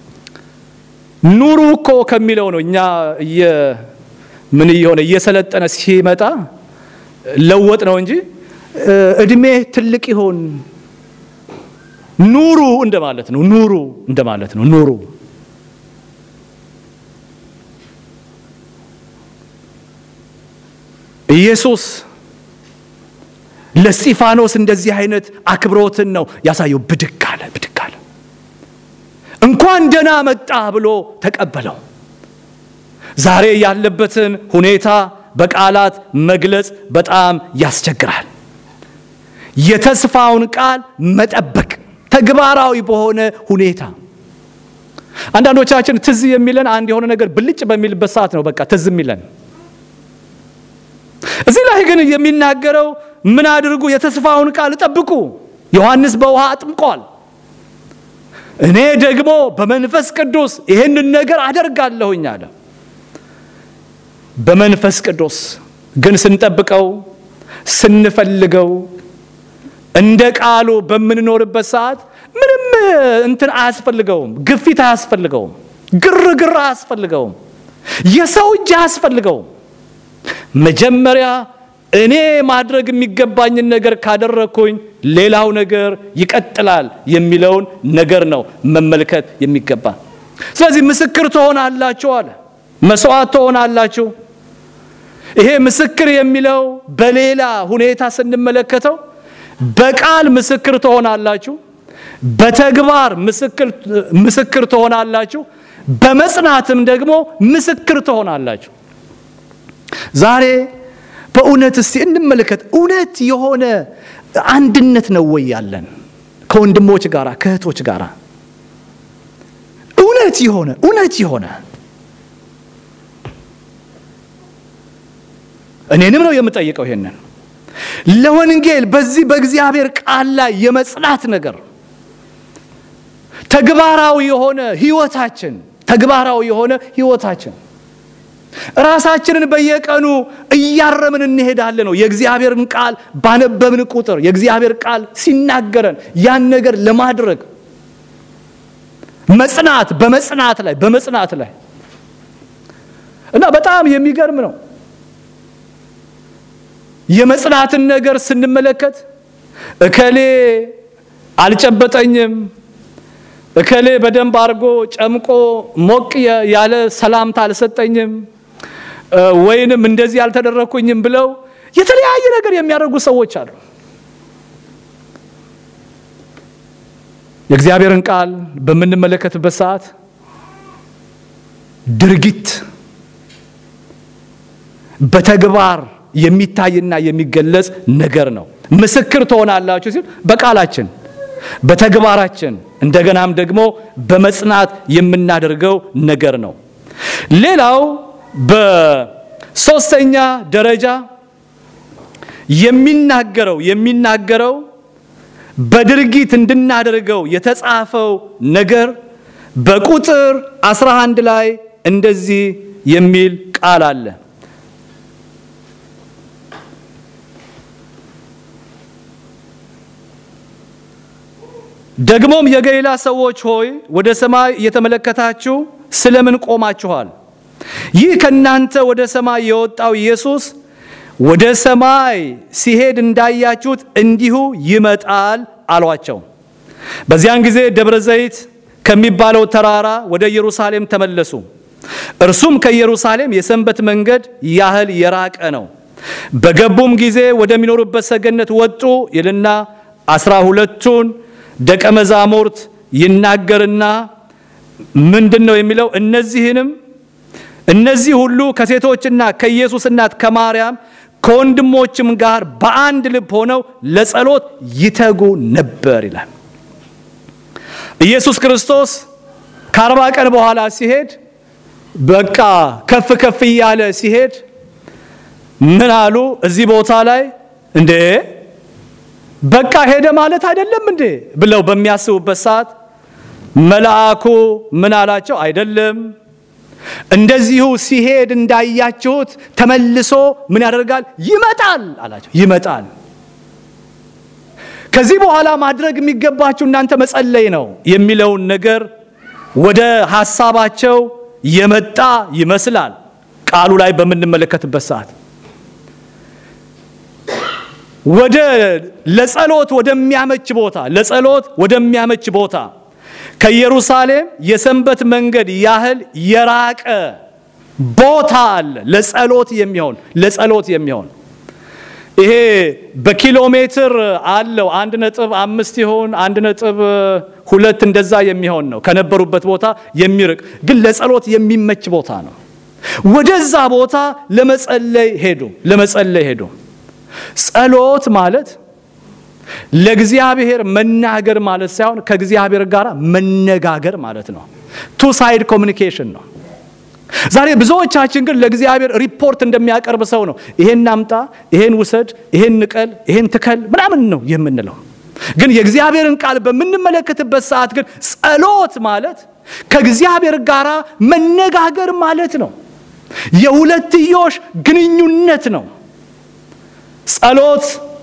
ኑሩ እኮ ከሚለው ነው። እኛ እየሰለጠነ ሲመጣ ለወጥ ነው እንጂ እድሜ ትልቅ ይሆን ኑሩ እንደማለት ነው። ኑሩ ኢየሱስ ለስጢፋኖስ እንደዚህ አይነት አክብሮትን ነው ያሳየው። ብድግ አለ። እንኳን ደህና መጣ ብሎ ተቀበለው። ዛሬ ያለበትን ሁኔታ በቃላት መግለጽ በጣም ያስቸግራል። የተስፋውን ቃል መጠበቅ ተግባራዊ በሆነ ሁኔታ አንዳንዶቻችን ትዝ የሚለን አንድ የሆነ ነገር ብልጭ በሚልበት ሰዓት ነው በቃ ትዝ የሚለን። እዚህ ላይ ግን የሚናገረው ምን አድርጉ? የተስፋውን ቃል ጠብቁ። ዮሐንስ በውሃ አጥምቋል። እኔ ደግሞ በመንፈስ ቅዱስ ይሄንን ነገር አደርጋለሁኝ አለ። በመንፈስ ቅዱስ ግን ስንጠብቀው ስንፈልገው እንደ ቃሉ በምንኖርበት ሰዓት ምንም እንትን አያስፈልገውም። ግፊት አያስፈልገውም። ግርግር አያስፈልገውም። የሰው እጅ አያስፈልገውም። መጀመሪያ እኔ ማድረግ የሚገባኝን ነገር ካደረኩኝ ሌላው ነገር ይቀጥላል የሚለውን ነገር ነው መመልከት የሚገባ። ስለዚህ ምስክር ትሆናላችሁ አለ። መስዋዕት ትሆናላችሁ። ይሄ ምስክር የሚለው በሌላ ሁኔታ ስንመለከተው በቃል ምስክር ትሆናላችሁ፣ በተግባር ምስክር ትሆናላችሁ፣ በመጽናትም ደግሞ ምስክር ትሆናላችሁ። ዛሬ በእውነት እስቲ እንመለከት። እውነት የሆነ አንድነት ነው ወይ ያለን ከወንድሞች ጋር ከእህቶች ጋር? እውነት የሆነ እኔንም ነው የምጠይቀው ይሄንን። ለወንጌል በዚህ በእግዚአብሔር ቃል ላይ የመጽናት ነገር ተግባራዊ የሆነ ህይወታችን ራሳችንን በየቀኑ እያረምን እንሄዳለን ነው። የእግዚአብሔርን ቃል ባነበብን ቁጥር የእግዚአብሔር ቃል ሲናገረን ያን ነገር ለማድረግ በመጽናት ላይ እና በጣም የሚገርም ነው። የመጽናትን ነገር ስንመለከት እከሌ አልጨበጠኝም፣ እከሌ በደንብ አርጎ ጨምቆ ሞቅ ያለ ሰላምታ አልሰጠኝም፣ ወይንም እንደዚህ አልተደረኩኝም ብለው የተለያየ ነገር የሚያደርጉ ሰዎች አሉ። የእግዚአብሔርን ቃል በምንመለከትበት ሰዓት ድርጊት በተግባር የሚታይና የሚገለጽ ነገር ነው። ምስክር ትሆናላችሁ ሲል በቃላችን በተግባራችን እንደገናም ደግሞ በመጽናት የምናደርገው ነገር ነው። ሌላው በሶስተኛ ደረጃ የሚናገረው በድርጊት እንድናደርገው የተጻፈው ነገር በቁጥር 11 ላይ እንደዚህ የሚል ቃል አለ። ደግሞም የገሊላ ሰዎች ሆይ ወደ ሰማይ እየተመለከታችሁ ስለምን ቆማችኋል? ይህ ከናንተ ወደ ሰማይ የወጣው ኢየሱስ ወደ ሰማይ ሲሄድ እንዳያችሁት እንዲሁ ይመጣል አሏቸው። በዚያን ጊዜ ደብረ ዘይት ከሚባለው ተራራ ወደ ኢየሩሳሌም ተመለሱ። እርሱም ከኢየሩሳሌም የሰንበት መንገድ ያህል የራቀ ነው። በገቡም ጊዜ ወደሚኖሩበት ሰገነት ወጡ ይልና 12ቱን ደቀ መዛሙርት ይናገርና ምንድነው የሚለው? እነዚህ ሁሉ ከሴቶችና ከኢየሱስ እናት ከማርያም ከወንድሞችም ጋር በአንድ ልብ ሆነው ለጸሎት ይተጉ ነበር ይላል። ኢየሱስ ክርስቶስ ከ40 ቀን በኋላ ሲሄድ በቃ ከፍ እያለ ሲሄድ ምን አሉ? እዚህ ቦታ ላይ እንዴ በቃ ሄደ ማለት አይደለም እንዴ ብለው በሚያስቡበት ሰዓት መልአኩ ምን አላቸው? አይደለም፣ እንደዚሁ ሲሄድ እንዳያችሁት ተመልሶ ምን ያደርጋል? ይመጣል አላቸው። ይመጣል። ከዚህ በኋላ ማድረግ የሚገባችሁ እናንተ መጸለይ ነው የሚለውን ነገር ወደ ሐሳባቸው የመጣ ይመስላል። ቃሉ ላይ በምንመለከትበት ሰዓት ለጸሎት ወደሚያመች ቦታ ከኢየሩሳሌም የሰንበት መንገድ ያህል የራቀ ቦታ አለ ለጸሎት የሚሆን ይሄ በኪሎ ሜትር አለው 1.5 ይሆን 1.2 እንደዛ የሚሆን ነው። ከነበሩበት ቦታ የሚርቅ ግን ለጸሎት የሚመች ቦታ ነው። ወደዛ ቦታ ለመጸለይ ሄዱ። ጸሎት ማለት ለእግዚአብሔር መናገር ማለት ሳይሆን ከእግዚአብሔር ጋር መነጋገር ማለት ነው። ቱ ሳይድ ኮሙኒኬሽን ነው። ዛሬ ብዙዎቻችን ግን ለእግዚአብሔር ሪፖርት እንደሚያቀርብ ሰው ነው። ይሄን አምጣ፣ ይሄን ውሰድ፣ ይሄን ንቀል፣ ይሄን ትከል ምናምን ነው የምንለው። ግን የእግዚአብሔርን ቃል በምንመለከትበት ሰዓት ግን ጸሎት ማለት ከእግዚአብሔር ጋር መነጋገር ማለት ነው። የሁለትዮሽ ግንኙነት ነው። ጸሎት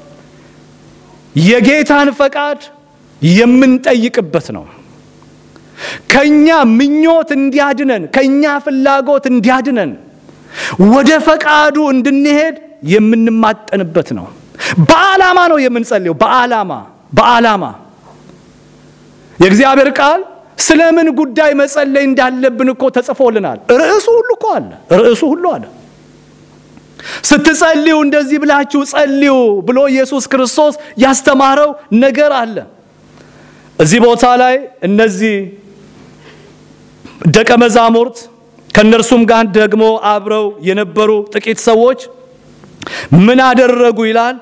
የጌታን ፈቃድ የምንጠይቅበት ነው። ከኛ ምኞት እንዲያድነን፣ ከኛ ፍላጎት እንዲያድነን፣ ወደ ፈቃዱ እንድንሄድ የምንማጠንበት ነው። በዓላማ ነው የምንጸልየው። በዓላማ የእግዚአብሔር ቃል ስለምን ጉዳይ መጸለይ እንዳለብን እኮ ተጽፎልናል። ርዕሱ ሁሉ አለ። ስትጸልዩ እንደዚህ ብላችሁ ጸልዩ ብሎ ኢየሱስ ክርስቶስ ያስተማረው ነገር አለ። እዚህ ቦታ ላይ እነዚህ ደቀ መዛሙርት ከነርሱም ጋር ደግሞ አብረው የነበሩ ጥቂት ሰዎች ምን አደረጉ ይላል?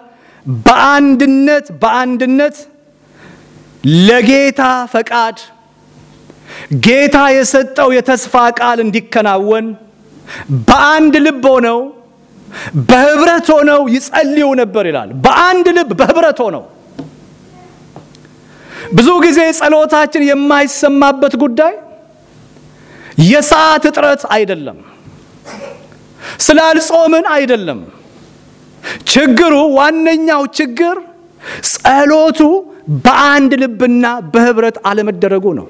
በአንድነት ለጌታ ፈቃድ ጌታ የሰጠው የተስፋ ቃል እንዲከናወን በአንድ ልብ ሆነው በህብረት ሆነው ይጸልዩ ነበር ይላል። በአንድ ልብ በህብረት ሆነው። ብዙ ጊዜ ጸሎታችን የማይሰማበት ጉዳይ የሰዓት እጥረት አይደለም፣ ስላልጾምን አይደለም። ችግሩ ዋነኛው ችግር ጸሎቱ በአንድ ልብና በህብረት አለመደረጉ ነው።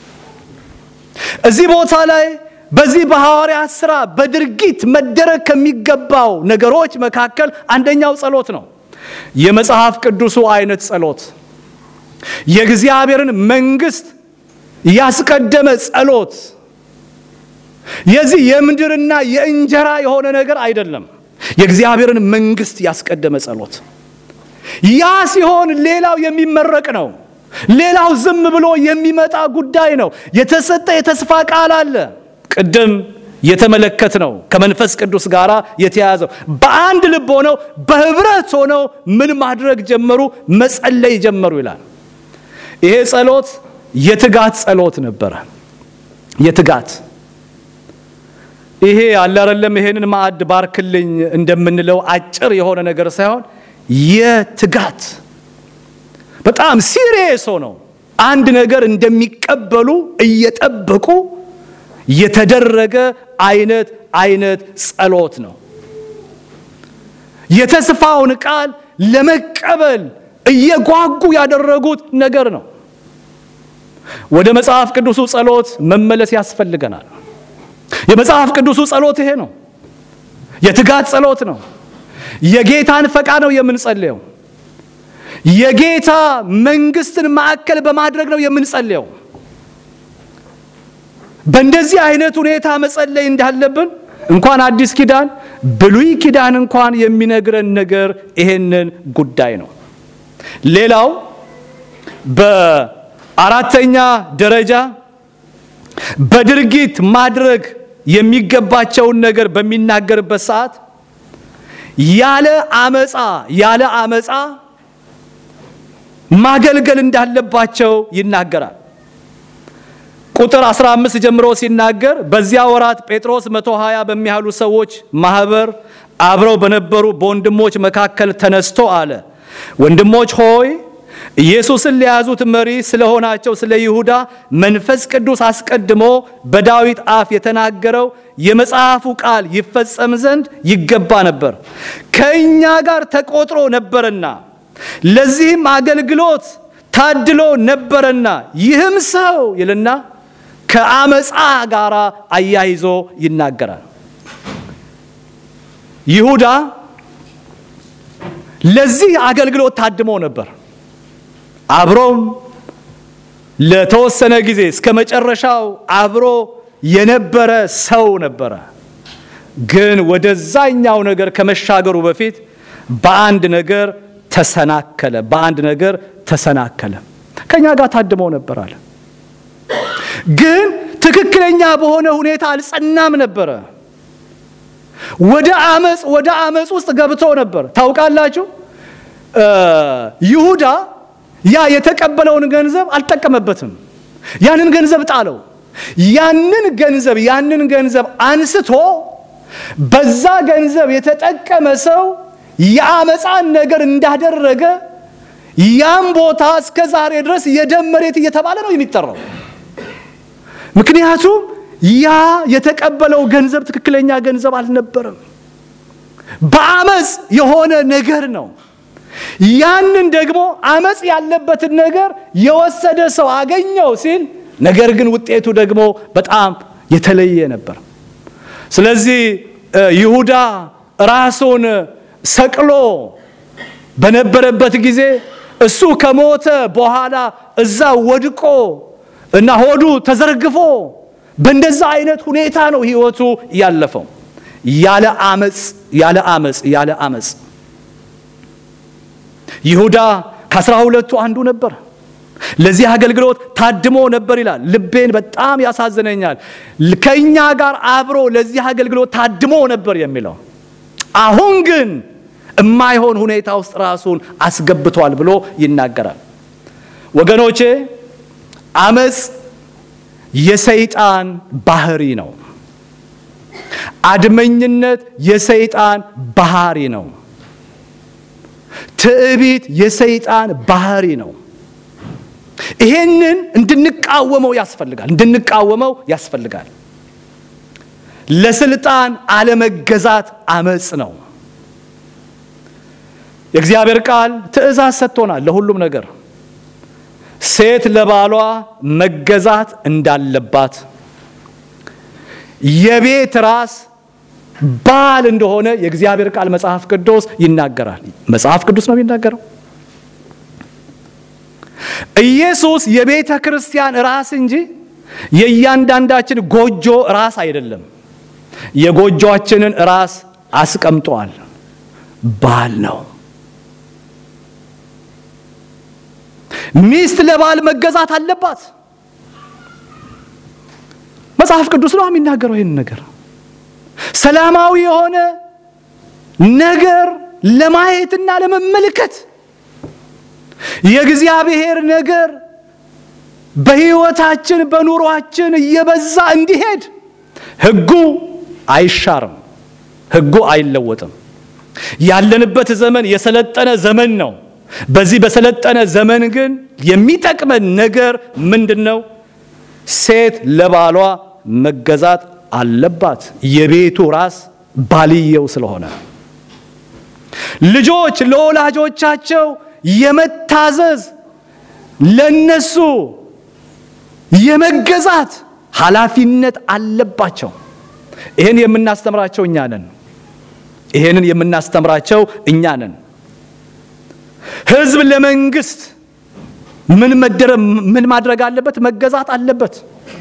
እዚህ ቦታ ላይ በዚህ በሐዋርያት ሥራ በድርጊት መደረግ ከሚገባው ነገሮች መካከል አንደኛው ጸሎት ነው። የመጽሐፍ ቅዱሱ አይነት ጸሎት፣ የእግዚአብሔርን መንግስት ያስቀደመ ጸሎት፣ የዚህ የምድርና የእንጀራ የሆነ ነገር አይደለም። የእግዚአብሔርን መንግስት ያስቀደመ ጸሎት። ያ ሲሆን ሌላው የሚመረቅ ነው። ሌላው ዝም ብሎ የሚመጣ ጉዳይ ነው። የተሰጠ የተስፋ ቃል አለ። ቅድም የተመለከት ነው ከመንፈስ ቅዱስ ጋር የተያዘው። በአንድ ልብ ሆነው በህብረት ሆነው ምን ማድረግ ጀመሩ? መጸለይ ጀመሩ ይላል። ይሄ ጸሎት የትጋት ጸሎት ነበረ። የትጋት ይሄ አለ አይደለም፣ ይሄንን ማዕድ ባርክልኝ እንደምንለው አጭር የሆነ ነገር ሳይሆን የትጋት በጣም ሲሪየስ ሆነው አንድ ነገር እንደሚቀበሉ እየጠበቁ የተደረገ አይነት ጸሎት ነው። የተስፋውን ቃል ለመቀበል እየጓጉ ያደረጉት ነገር ነው። ወደ መጽሐፍ ቅዱሱ ጸሎት መመለስ ያስፈልገናል። የመጽሐፍ ቅዱሱ ጸሎት ይሄ ነው። የትጋት ጸሎት ነው። የጌታን ፈቃድ ነው የምንጸልየው። የጌታ መንግስትን ማዕከል በማድረግ ነው የምንጸልየው። በእንደዚህ አይነት ሁኔታ መጸለይ እንዳለብን እንኳን አዲስ ኪዳን ብሉይ ኪዳን እንኳን የሚነግረን ነገር ይሄንን ጉዳይ ነው። ሌላው በአራተኛ ደረጃ በድርጊት ማድረግ የሚገባቸውን ነገር በሚናገርበት ሰዓት ያለ አመጻ ማገልገል እንዳለባቸው ይናገራል። ቁጥር 15 ጀምሮ ሲናገር በዚያ ወራት ጴጥሮስ 120 በሚያህሉ ሰዎች ማህበር አብረው በነበሩ በወንድሞች መካከል ተነስቶ አለ፣ ወንድሞች ሆይ ኢየሱስን ለያዙት መሪ ስለሆናቸው ስለ ይሁዳ መንፈስ ቅዱስ አስቀድሞ በዳዊት አፍ የተናገረው የመጽሐፉ ቃል ይፈጸም ዘንድ ይገባ ነበር። ከኛ ጋር ተቆጥሮ ነበርና ለዚህም አገልግሎት ታድሎ ነበርና ይህም ሰው ይልና ከአመጻ ጋር አያይዞ ይናገራል። ይሁዳ ለዚህ አገልግሎት ታድሞ ነበር። አብሮም ለተወሰነ ጊዜ እስከ መጨረሻው አብሮ የነበረ ሰው ነበረ። ግን ወደዛኛው ነገር ከመሻገሩ በፊት በአንድ ነገር ተሰናከለ። ከኛ ጋር ታድሞ ነበር አለ። ግን ትክክለኛ በሆነ ሁኔታ አልጸናም ነበር። ወደ አመጽ ውስጥ ገብቶ ነበር። ታውቃላችሁ፣ ይሁዳ ያ የተቀበለውን ገንዘብ አልተጠቀመበትም። ያንን ገንዘብ ጣለው። ያንን ገንዘብ አንስቶ በዛ ገንዘብ የተጠቀመ ሰው የአመጻን ነገር እንዳደረገ ያም ቦታ እስከ ዛሬ ድረስ የደም መሬት እየተባለ ነው የሚጠራው። ምክንያቱም ያ የተቀበለው ገንዘብ ትክክለኛ ገንዘብ አልነበረም። በአመጽ የሆነ ነገር ነው። ያንን ደግሞ አመጽ ያለበትን ነገር የወሰደ ሰው አገኘው ሲል ነገር ግን ውጤቱ ደግሞ በጣም የተለየ ነበር። ስለዚህ ይሁዳ ራሱን ሰቅሎ በነበረበት ጊዜ እሱ ከሞተ በኋላ እዛ ወድቆ እና ሆዱ ተዘርግፎ በእንደዛ አይነት ሁኔታ ነው ህይወቱ ያለፈው። ያለ አመጽ ይሁዳ ከ12ቱ አንዱ ነበር። ለዚህ አገልግሎት ታድሞ ነበር ይላል። ልቤን በጣም ያሳዝነኛል። ከኛ ጋር አብሮ ለዚህ አገልግሎት ታድሞ ነበር የሚለው አሁን ግን የማይሆን ሁኔታ ውስጥ ራሱን አስገብቷል ብሎ ይናገራል። ወገኖቼ፣ አመጽ የሰይጣን ባህሪ ነው። አድመኝነት የሰይጣን ባህሪ ነው። ትዕቢት የሰይጣን ባህሪ ነው። ይሄንን እንድንቃወመው ያስፈልጋል። ለስልጣን አለመገዛት አመጽ ነው። የእግዚአብሔር ቃል ትእዛዝ ሰጥቶናል ለሁሉም ነገር። ሴት ለባሏ መገዛት እንዳለባት፣ የቤት ራስ ባል እንደሆነ የእግዚአብሔር ቃል መጽሐፍ ቅዱስ ይናገራል። መጽሐፍ ቅዱስ ነው የሚናገረው። ኢየሱስ የቤተ ክርስቲያን ራስ እንጂ የእያንዳንዳችን ጎጆ ራስ አይደለም። የጎጆአችንን ራስ አስቀምጧል፣ ባል ነው። ሚስት ለባል መገዛት አለባት። መጽሐፍ ቅዱስ ነው የሚናገረው ይሄን ነገር። ሰላማዊ የሆነ ነገር ለማየትና ለመመልከት የእግዚአብሔር ነገር በህይወታችን በኑሯችን እየበዛ እንዲሄድ ሕጉ አይሻርም፣ ሕጉ አይለወጥም። ያለንበት ዘመን የሰለጠነ ዘመን ነው። በዚህ በሰለጠነ ዘመን ግን የሚጠቅመን ነገር ምንድነው? ሴት ለባሏ መገዛት አለባት፣ የቤቱ ራስ ባልየው ስለሆነ። ልጆች ለወላጆቻቸው የመታዘዝ ለነሱ የመገዛት ኃላፊነት አለባቸው። ይሄን የምናስተምራቸው እኛ ነን። ሕዝብ ለመንግስት ምን ማድረግ አለበት? መገዛት አለበት።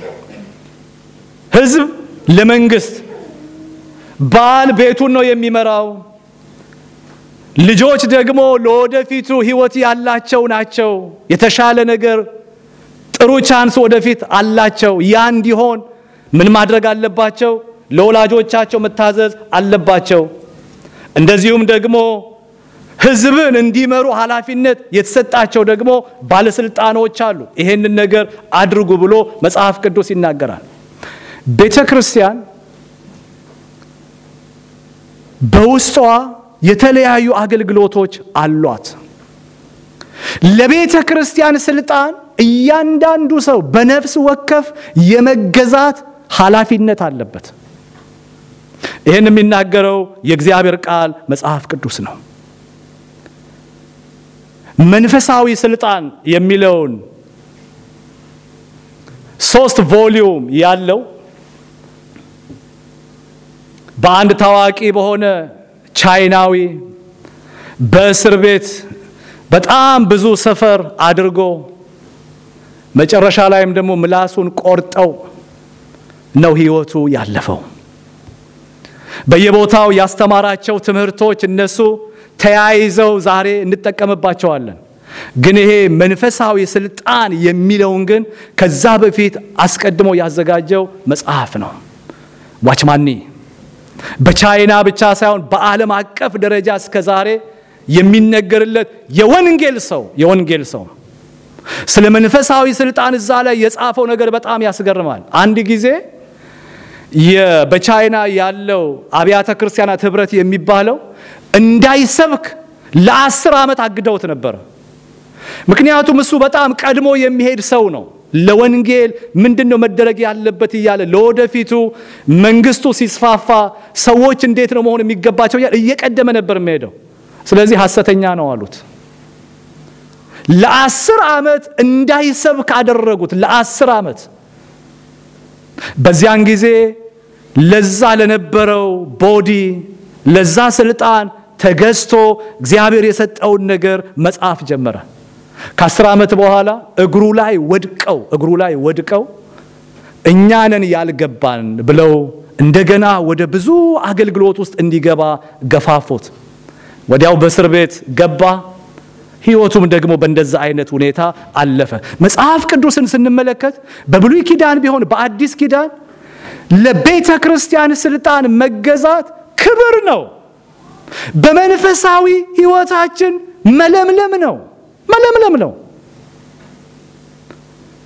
ሕዝብ ለመንግስት፣ ባል ቤቱን ነው የሚመራው። ልጆች ደግሞ ለወደፊቱ ህይወት ያላቸው ናቸው። የተሻለ ነገር ጥሩ ቻንስ ወደፊት አላቸው። ያ እንዲሆን ምን ማድረግ አለባቸው? ለወላጆቻቸው መታዘዝ አለባቸው። እንደዚሁም ደግሞ ህዝብን እንዲመሩ ኃላፊነት የተሰጣቸው ደግሞ ባለስልጣኖች አሉ። ይሄንን ነገር አድርጉ ብሎ መጽሐፍ ቅዱስ ይናገራል። ቤተክርስቲያን በውስጧ የተለያዩ አገልግሎቶች አሏት። ለቤተ ክርስቲያን ስልጣን እያንዳንዱ ሰው በነፍስ ወከፍ የመገዛት ኃላፊነት አለበት። ይሄን የሚናገረው የእግዚአብሔር ቃል መጽሐፍ ቅዱስ ነው። መንፈሳዊ ስልጣን የሚለውን 3 ቮሊዩም ያለው በአንድ ታዋቂ በሆነ ቻይናዊ በእስር ቤት በጣም ብዙ ሰፈር አድርጎ መጨረሻ ላይም ደግሞ ምላሱን ቆርጠው ነው ህይወቱ ያለፈው። በየቦታው ያስተማራቸው ትምህርቶች እነሱ ተያይዘው ዛሬ እንጠቀምባቸዋለን። ግን ይሄ መንፈሳዊ ስልጣን የሚለውን ግን ከዛ በፊት አስቀድሞ ያዘጋጀው መጽሐፍ ነው። ዋችማኒ በቻይና ብቻ ሳይሆን በዓለም አቀፍ ደረጃ እስከ ዛሬ የሚነገርለት የወንጌል ሰው ስለ መንፈሳዊ ስልጣን እዛ ላይ የጻፈው ነገር በጣም ያስገርማል። አንድ ጊዜ በቻይና ያለው አብያተ ክርስቲያናት ህብረት የሚባለው እንዳይሰብክ ለ10 ዓመት አግደውት ነበር። ምክንያቱም እሱ በጣም ቀድሞ የሚሄድ ሰው ነው። ለወንጌል ምንድነው መደረግ ያለበት ይያለ ለወደፊቱ መንግስቱ ሲስፋፋ ሰዎች እንዴት ነው መሆን የሚገባቸው እየቀደመ ነበር የሚሄደው። ስለዚህ ሐሰተኛ ነው አሉት። ለ10 ዓመት እንዳይሰብክ አደረጉት። ለ10 ዓመት በዚያን ጊዜ ለዛ ለነበረው ቦዲ ለዛ ስልጣን ተገዝቶ እግዚአብሔር የሰጠውን ነገር መጻፍ ጀመረ። ከ10 ዓመት በኋላ እግሩ ላይ ወድቀው እኛንን ያልገባን ብለው እንደገና ወደ ብዙ አገልግሎት ውስጥ እንዲገባ ገፋፉት። ወዲያው በእስር ቤት ገባ። ህይወቱም ደግሞ በእንደዛ አይነት ሁኔታ አለፈ። መጽሐፍ ቅዱስን ስንመለከት በብሉይ ኪዳን ቢሆን በአዲስ ኪዳን ለቤተ ክርስቲያን ስልጣን መገዛት ክብር ነው። በመንፈሳዊ ህይወታችን መለምለም ነው።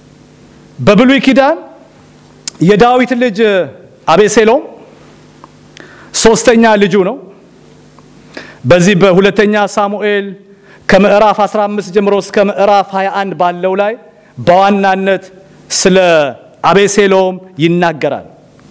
በብሉይ ኪዳን የዳዊት ልጅ አቤሴሎም ሶስተኛ ልጁ ነው። በዚህ በሁለተኛ ሳሙኤል ከምዕራፍ 15 ጀምሮ እስከ ምዕራፍ 21 ባለው ላይ በዋናነት ስለ አቤሴሎም ይናገራል።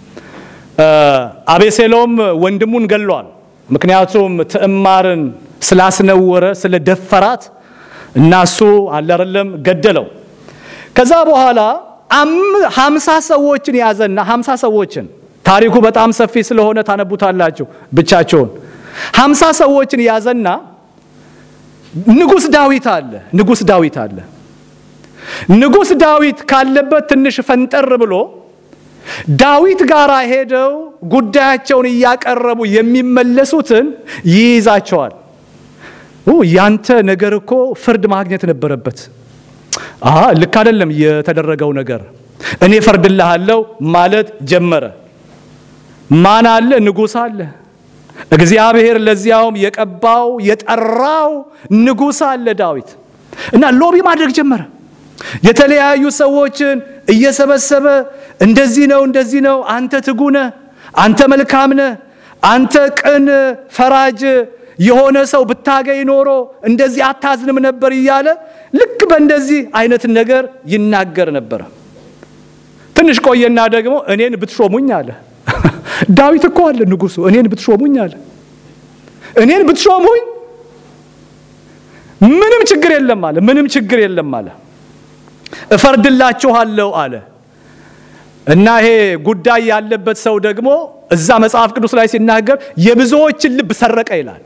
አቤሴሎም ወንድሙን ገሏል። ምክንያቱም ትዕማርን ስላስነወረ ስለደፈራት እናሱ አለረለም ገደለው። ከዛ በኋላ 50 ሰዎችን ያዘና 50 ሰዎችን ታሪኩ በጣም ሰፊ ስለሆነ ታነቡታላችሁ ብቻቸውን 50 ሰዎችን ያዘና ንጉስ ዳዊት አለ ንጉስ ዳዊት ካለበት ትንሽ ፈንጠር ብሎ ዳዊት ጋራ ሄደው ጉዳያቸውን ያቀረቡ የሚመለሱትን ይይዛቸዋል። ያንተ ነገር እኮ ፍርድ ማግኘት ነበረበት። ልክ አይደለም የተደረገው ነገር፣ እኔ ፈርድልሃለሁ ማለት ጀመረ። ማን አለ? ንጉስ አለ። እግዚአብሔር ለዚያውም የቀባው የጠራው ንጉስ አለ ዳዊት። እና ሎቢ ማድረግ ጀመረ። የተለያዩ ሰዎችን እየሰበሰበ እንደዚህ ነው፣ አንተ ትጉነ፣ አንተ መልካምነ፣ አንተ ቅን ፈራጅ የሆነ ሰው ብታገኝ ኖሮ እንደዚህ አታዝንም ነበር እያለ ልክ በእንደዚህ አይነት ነገር ይናገር ነበር። ትንሽ ቆየና ደግሞ እኔን ብትሾሙኝ አለ። ዳዊት እኮ አለ ንጉሱ፣ እኔን ብትሾሙኝ አለ። እኔን ብትሾሙኝ ምንም ችግር የለም አለ። እፈርድላችኋለሁ አለ። እና ይሄ ጉዳይ ያለበት ሰው ደግሞ እዛ መጽሐፍ ቅዱስ ላይ ሲናገር የብዙዎችን ልብ ሰረቀ ይላል።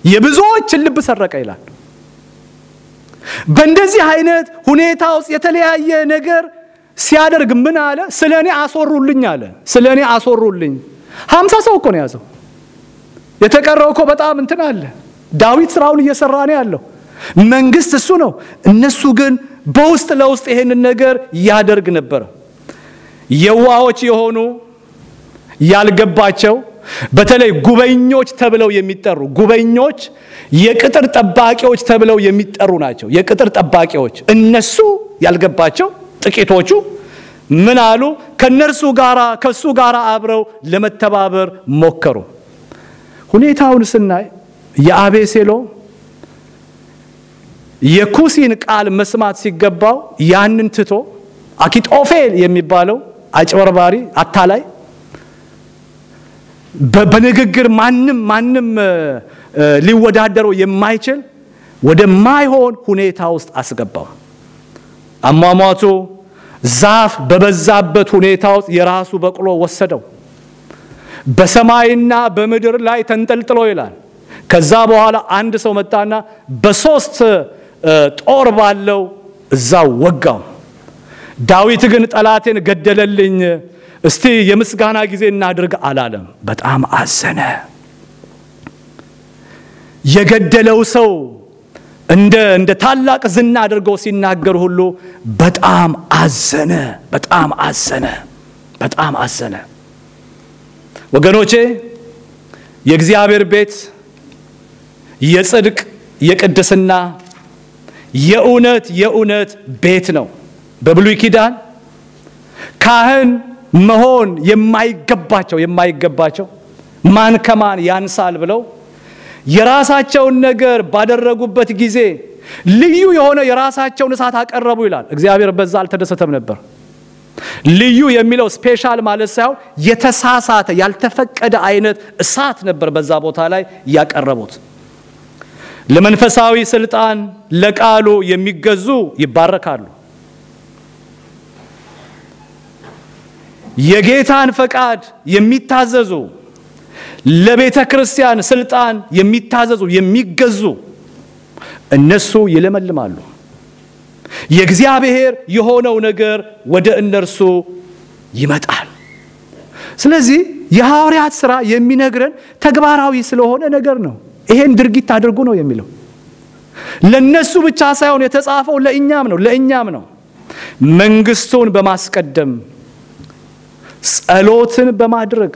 በእንደዚህ አይነት ሁኔታ ውስጥ የተለያየ ነገር ሲያደርግ ምን አለ? ስለኔ አስወሩልኝ አለ። ስለኔ አስወሩልኝ። 50 ሰው እኮ ነው ያዘው። የተቀረው እኮ በጣም እንትን አለ። ዳዊት ስራውን እየሰራ ነው ያለው። መንግስት እሱ ነው። እነሱ ግን በውስጥ ለውስጥ ይሄንን ነገር ያደርግ ነበር። የዋሆች የሆኑ ያልገባቸው በተለይ ጉበኞች ተብለው የሚጠሩ ጉበኞች የቅጥር ጠባቂዎች ተብለው የሚጠሩ ናቸው። የቅጥር ጠባቂዎች እነሱ ያልገባቸው ጥቂቶቹ ምን አሉ? ከሱ ጋራ አብረው ለመተባበር ሞከሩ። ሁኔታውን ስናይ የአቤሴሎም የኩሲን ቃል መስማት ሲገባው ያንን ትቶ አኪጦፌል የሚባለው አጭበርባሪ አታላይ በንግግር ማንም ሊወዳደረው የማይችል ወደ ማይሆን ሁኔታ ውስጥ አስገባው። አሟሟቱ ዛፍ በበዛበት ሁኔታ ውስጥ የራሱ በቅሎ ወሰደው። በሰማይና በምድር ላይ ተንጠልጥሎ ይላል። ከዛ በኋላ አንድ ሰው መጣና በ3 ጦር ባለው እዛው ወጋው። ዳዊት ግን ጠላቴን ገደለልኝ፣ እስቲ የምስጋና ጊዜ እናድርግ አላለም። በጣም አዘነ። የገደለው ሰው እንደ ታላቅ ዝና አድርገው ሲናገር ሁሉ በጣም አዘነ። ወገኖቼ የእግዚአብሔር ቤት የጽድቅ የቅድስና የእውነት ቤት ነው። በብሉይ ኪዳን ካህን መሆን የማይገባቸው ማን ከማን ያንሳል ብለው የራሳቸውን ነገር ባደረጉበት ጊዜ ልዩ የሆነ የራሳቸውን እሳት አቀረቡ ይላል። እግዚአብሔር በዛ አልተደሰተም ነበር። ልዩ የሚለው ስፔሻል ማለት ሳይሆን የተሳሳተ ያልተፈቀደ አይነት እሳት ነበር በዛ ቦታ ላይ ያቀረቡት። ለመንፈሳዊ ስልጣን ለቃሉ የሚገዙ ይባረካሉ። የጌታን ፈቃድ የሚታዘዙ ለቤተ ክርስቲያን ስልጣን የሚገዙ እነሱ ይለመልማሉ። የእግዚአብሔር የሆነው ነገር ወደ እነርሱ ይመጣል። ስለዚህ የሐዋርያት ሥራ የሚነግረን ተግባራዊ ስለሆነ ነገር ነው። ይሄን ድርጊት አድርጉ ነው የሚለው። ለነሱ ብቻ ሳይሆን የተጻፈው ለእኛም ነው። መንግስቱን በማስቀደም ጸሎትን በማድረግ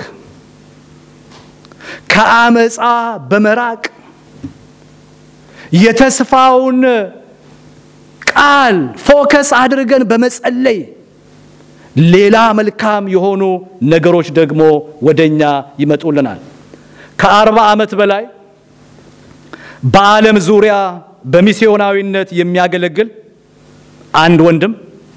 ከአመፃ በመራቅ የተስፋውን ቃል ፎከስ አድርገን በመጸለይ ሌላ መልካም የሆኑ ነገሮች ደግሞ ወደኛ ይመጡልናል። ከ40 ዓመት በላይ በዓለም ዙሪያ በሚስዮናዊነት የሚያገለግል አንድ ወንድም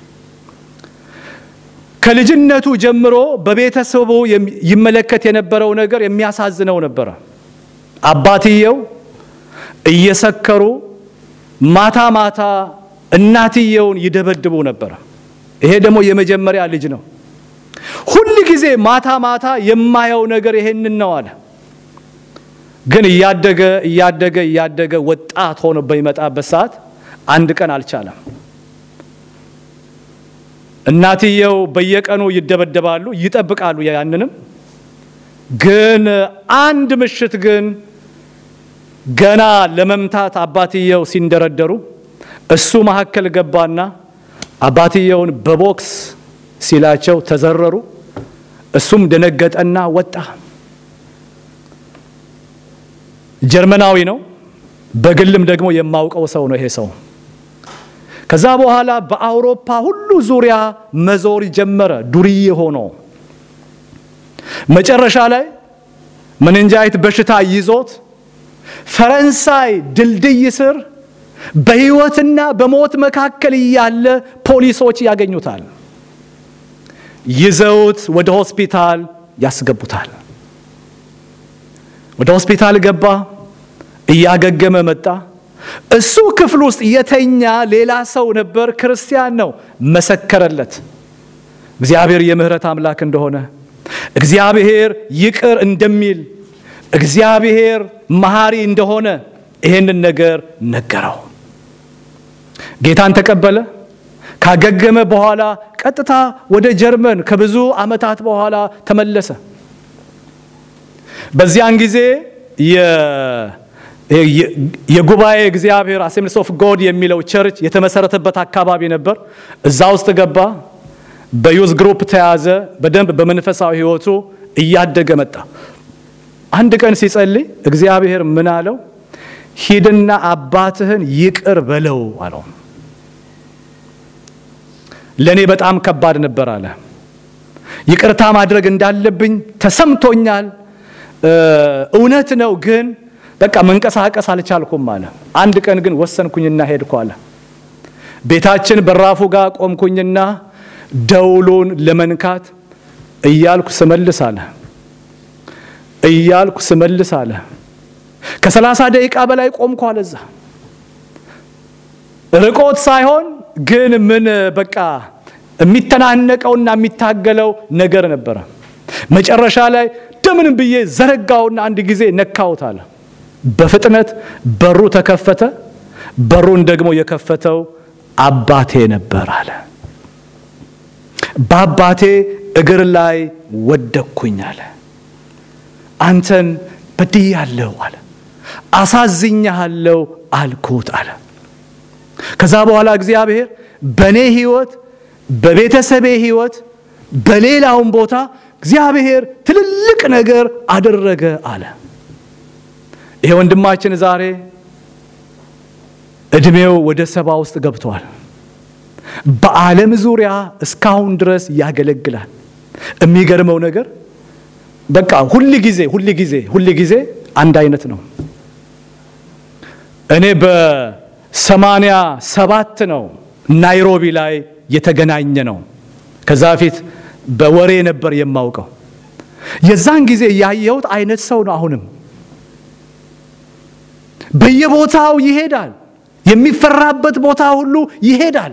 ከልጅነቱ ጀምሮ በቤተሰቡ ይመለከት የነበረው ነገር የሚያሳዝነው ነበር። አባትየው እየሰከሩ ማታ ማታ እናትየውን ይደበድቡ ነበር። ይሄ ደግሞ የመጀመሪያ ልጅ ነው። ሁሉ ጊዜ ማታ ማታ የማየው ነገር ይሄንን ነው አለ። ግን እያደገ ወጣት ሆኖ በሚመጣበት ሰዓት አንድ ቀን አልቻለም። እናትየው በየቀኑ ይደበደባሉ፣ ይጠብቃሉ ያንንም። ግን አንድ ምሽት ግን ገና ለመምታት አባትየው ሲንደረደሩ እሱ መሐከል ገባና አባትየውን በቦክስ ሲላቸው ተዘረሩ። እሱም ደነገጠና ወጣ። ጀርመናዊ ነው። በግልም ደግሞ የማውቀው ሰው ነው ይሄ ሰው። ከዛ በኋላ በአውሮፓ ሁሉ ዙሪያ መዞር ጀመረ ዱርዬ ሆኖ። መጨረሻ ላይ መንንጃይት በሽታ ይዞት ፈረንሳይ ድልድይ ስር በህይወትና በሞት መካከል ያለ ፖሊሶች ያገኙታል። ይዘውት ወደ ሆስፒታል ያስገቡታል። ወደ ሆስፒታል ገባ፣ እያገገመ መጣ። እሱ ክፍል ውስጥ የተኛ ሌላ ሰው ነበር፣ ክርስቲያን ነው። መሰከረለት እግዚአብሔር የምህረት አምላክ እንደሆነ፣ እግዚአብሔር ይቅር እንደሚል፣ እግዚአብሔር መሐሪ እንደሆነ ይሄንን ነገር ነገረው። ጌታን ተቀበለ። ካገገመ በኋላ ቀጥታ ወደ ጀርመን ከብዙ ዓመታት በኋላ ተመለሰ። በዚያን ጊዜ የጉባኤ እግዚአብሔር አሴምብሊስ ኦፍ ጎድ የሚለው ቸርች የተመሰረተበት አካባቢ ነበር። እዛ ውስጥ ገባ። በዩዝ ግሩፕ ተያዘ። በደንብ በመንፈሳዊ ህይወቱ እያደገ መጣ። አንድ ቀን ሲጸልይ እግዚአብሔር ምን አለው? ሂድና አባትህን ይቅር በለው አለው። ለኔ በጣም ከባድ ነበር አለ። ይቅርታ ማድረግ እንዳለብኝ ተሰምቶኛል። እውነት ነው፣ ግን በቃ መንቀሳቀስ አልቻልኩም አለ። አንድ ቀን ግን ወሰንኩኝና ሄድኩ አለ። ቤታችን በራፉ ጋር ቆምኩኝና ደውሉን ለመንካት እያልኩ ስመልስ አለ። ከ30 ደቂቃ በላይ ቆምኩ አለ። እዛ ርቆት ሳይሆን ግን ምን በቃ የሚተናነቀውና የሚታገለው ነገር ነበር። መጨረሻ ላይ ደምንም ብዬ ዘረጋውና አንድ ጊዜ ነካውት አለ። በፍጥነት በሩ ተከፈተ። በሩን ደግሞ የከፈተው አባቴ ነበር አለ። በአባቴ እግር ላይ ወደቅኩኝ አለ። አንተን በድያለሁ አለ። አሳዝኛለሁ አልኩት አለ። ከዛ በኋላ እግዚአብሔር በኔ ህይወት፣ በቤተሰቤ ህይወት፣ በሌላውም ቦታ እግዚአብሔር ትልልቅ ነገር አደረገ አለ። ይሄ ወንድማችን ዛሬ እድሜው ወደ 70 ውስጥ ገብቷል። በዓለም ዙሪያ እስካሁን ድረስ ያገለግላል። የሚገርመው ነገር በቃ ሁሉ ጊዜ አንድ አይነት ነው። እኔ በ87 ነው ናይሮቢ ላይ የተገናኘ ነው። ከዛ በፊት በወሬ ነበር የማውቀው። የዛን ጊዜ ያየሁት አይነት ሰው ነው። አሁንም በየቦታው ይሄዳል። የሚፈራበት ቦታ ሁሉ ይሄዳል።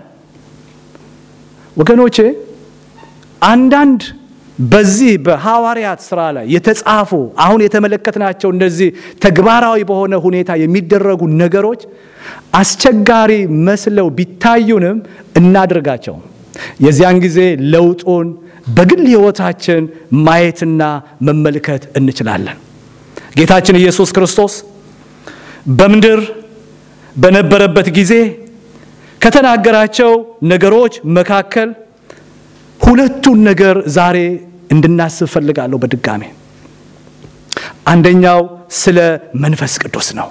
ወገኖቼ አንዳንድ በዚህ በሐዋርያት ሥራ ላይ የተጻፉ አሁን የተመለከትናቸው እንደዚህ ተግባራዊ በሆነ ሁኔታ የሚደረጉ ነገሮች አስቸጋሪ መስለው ቢታዩንም እናድርጋቸው። የዚያን ጊዜ ለውጡን በግል ሕይወታችን ማየትና መመልከት እንችላለን። ጌታችን ኢየሱስ ክርስቶስ በምድር በነበረበት ጊዜ ከተናገራቸው ነገሮች መካከል ሁለቱን ነገር ዛሬ እንድናስብ ፈልጋለሁ በድጋሜ። አንደኛው ስለ መንፈስ ቅዱስ ነው።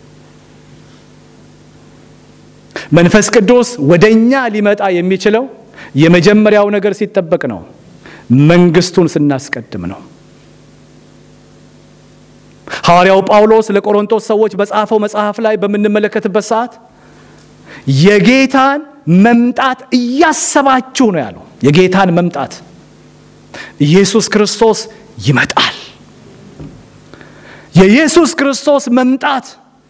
መንፈስ ቅዱስ ወደኛ ሊመጣ የሚችለው የመጀመሪያው ነገር ሲጠበቅ ነው። መንግስቱን ስናስቀድም ነው። ሐዋርያው ጳውሎስ ለቆሮንቶስ ሰዎች በጻፈው መጽሐፍ ላይ በምንመለከትበት ሰዓት የጌታን መምጣት እያሰባችሁ ነው ያለው። የጌታን መምጣት ኢየሱስ ክርስቶስ ይመጣል። የኢየሱስ ክርስቶስ መምጣት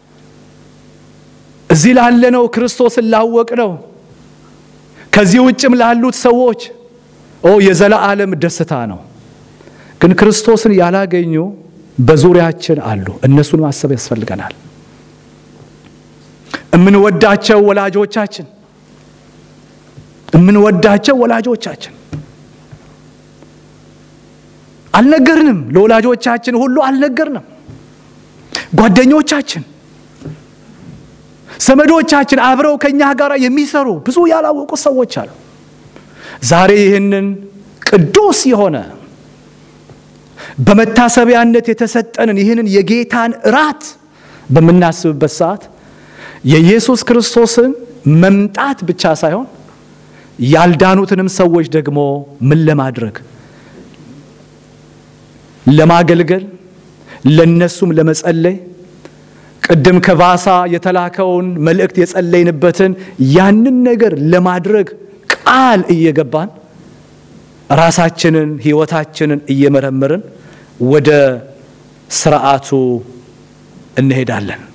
እዚህ ላለነው ክርስቶስን ላወቅነው ከዚህ ውጭም ላሉት ሰዎች የዘላለም ደስታ ነው። ግን ክርስቶስን ያላገኙ በዙሪያችን አሉ። እነሱን ማሰብ ያስፈልገናል። እምንወዳቸው ወላጆቻችን አልነገርንም። ለወላጆቻችን ሁሉ አልነገርንም። ጓደኞቻችን፣ ዘመዶቻችን፣ አብረው ከኛ ጋር የሚሰሩ ብዙ ያላወቁ ሰዎች አሉ። ዛሬ ይህንን ቅዱስ የሆነ በመታሰቢያነት የተሰጠንን ይህንን የጌታን እራት በመናስብበት ሰዓት የኢየሱስ ክርስቶስን መምጣት ብቻ ሳይሆን ያልዳኑትንም ሰዎች ደግሞ ምን ለማድረግ ለማገልገል ለነሱም ለመጸለይ ቅድም ከባሳ የተላከውን መልእክት የጸለይንበትን ያንን ነገር ለማድረግ ቃል እየገባን ራሳችንን ሕይወታችንን እየመረመርን ወደ ሥርዓቱ እንሄዳለን።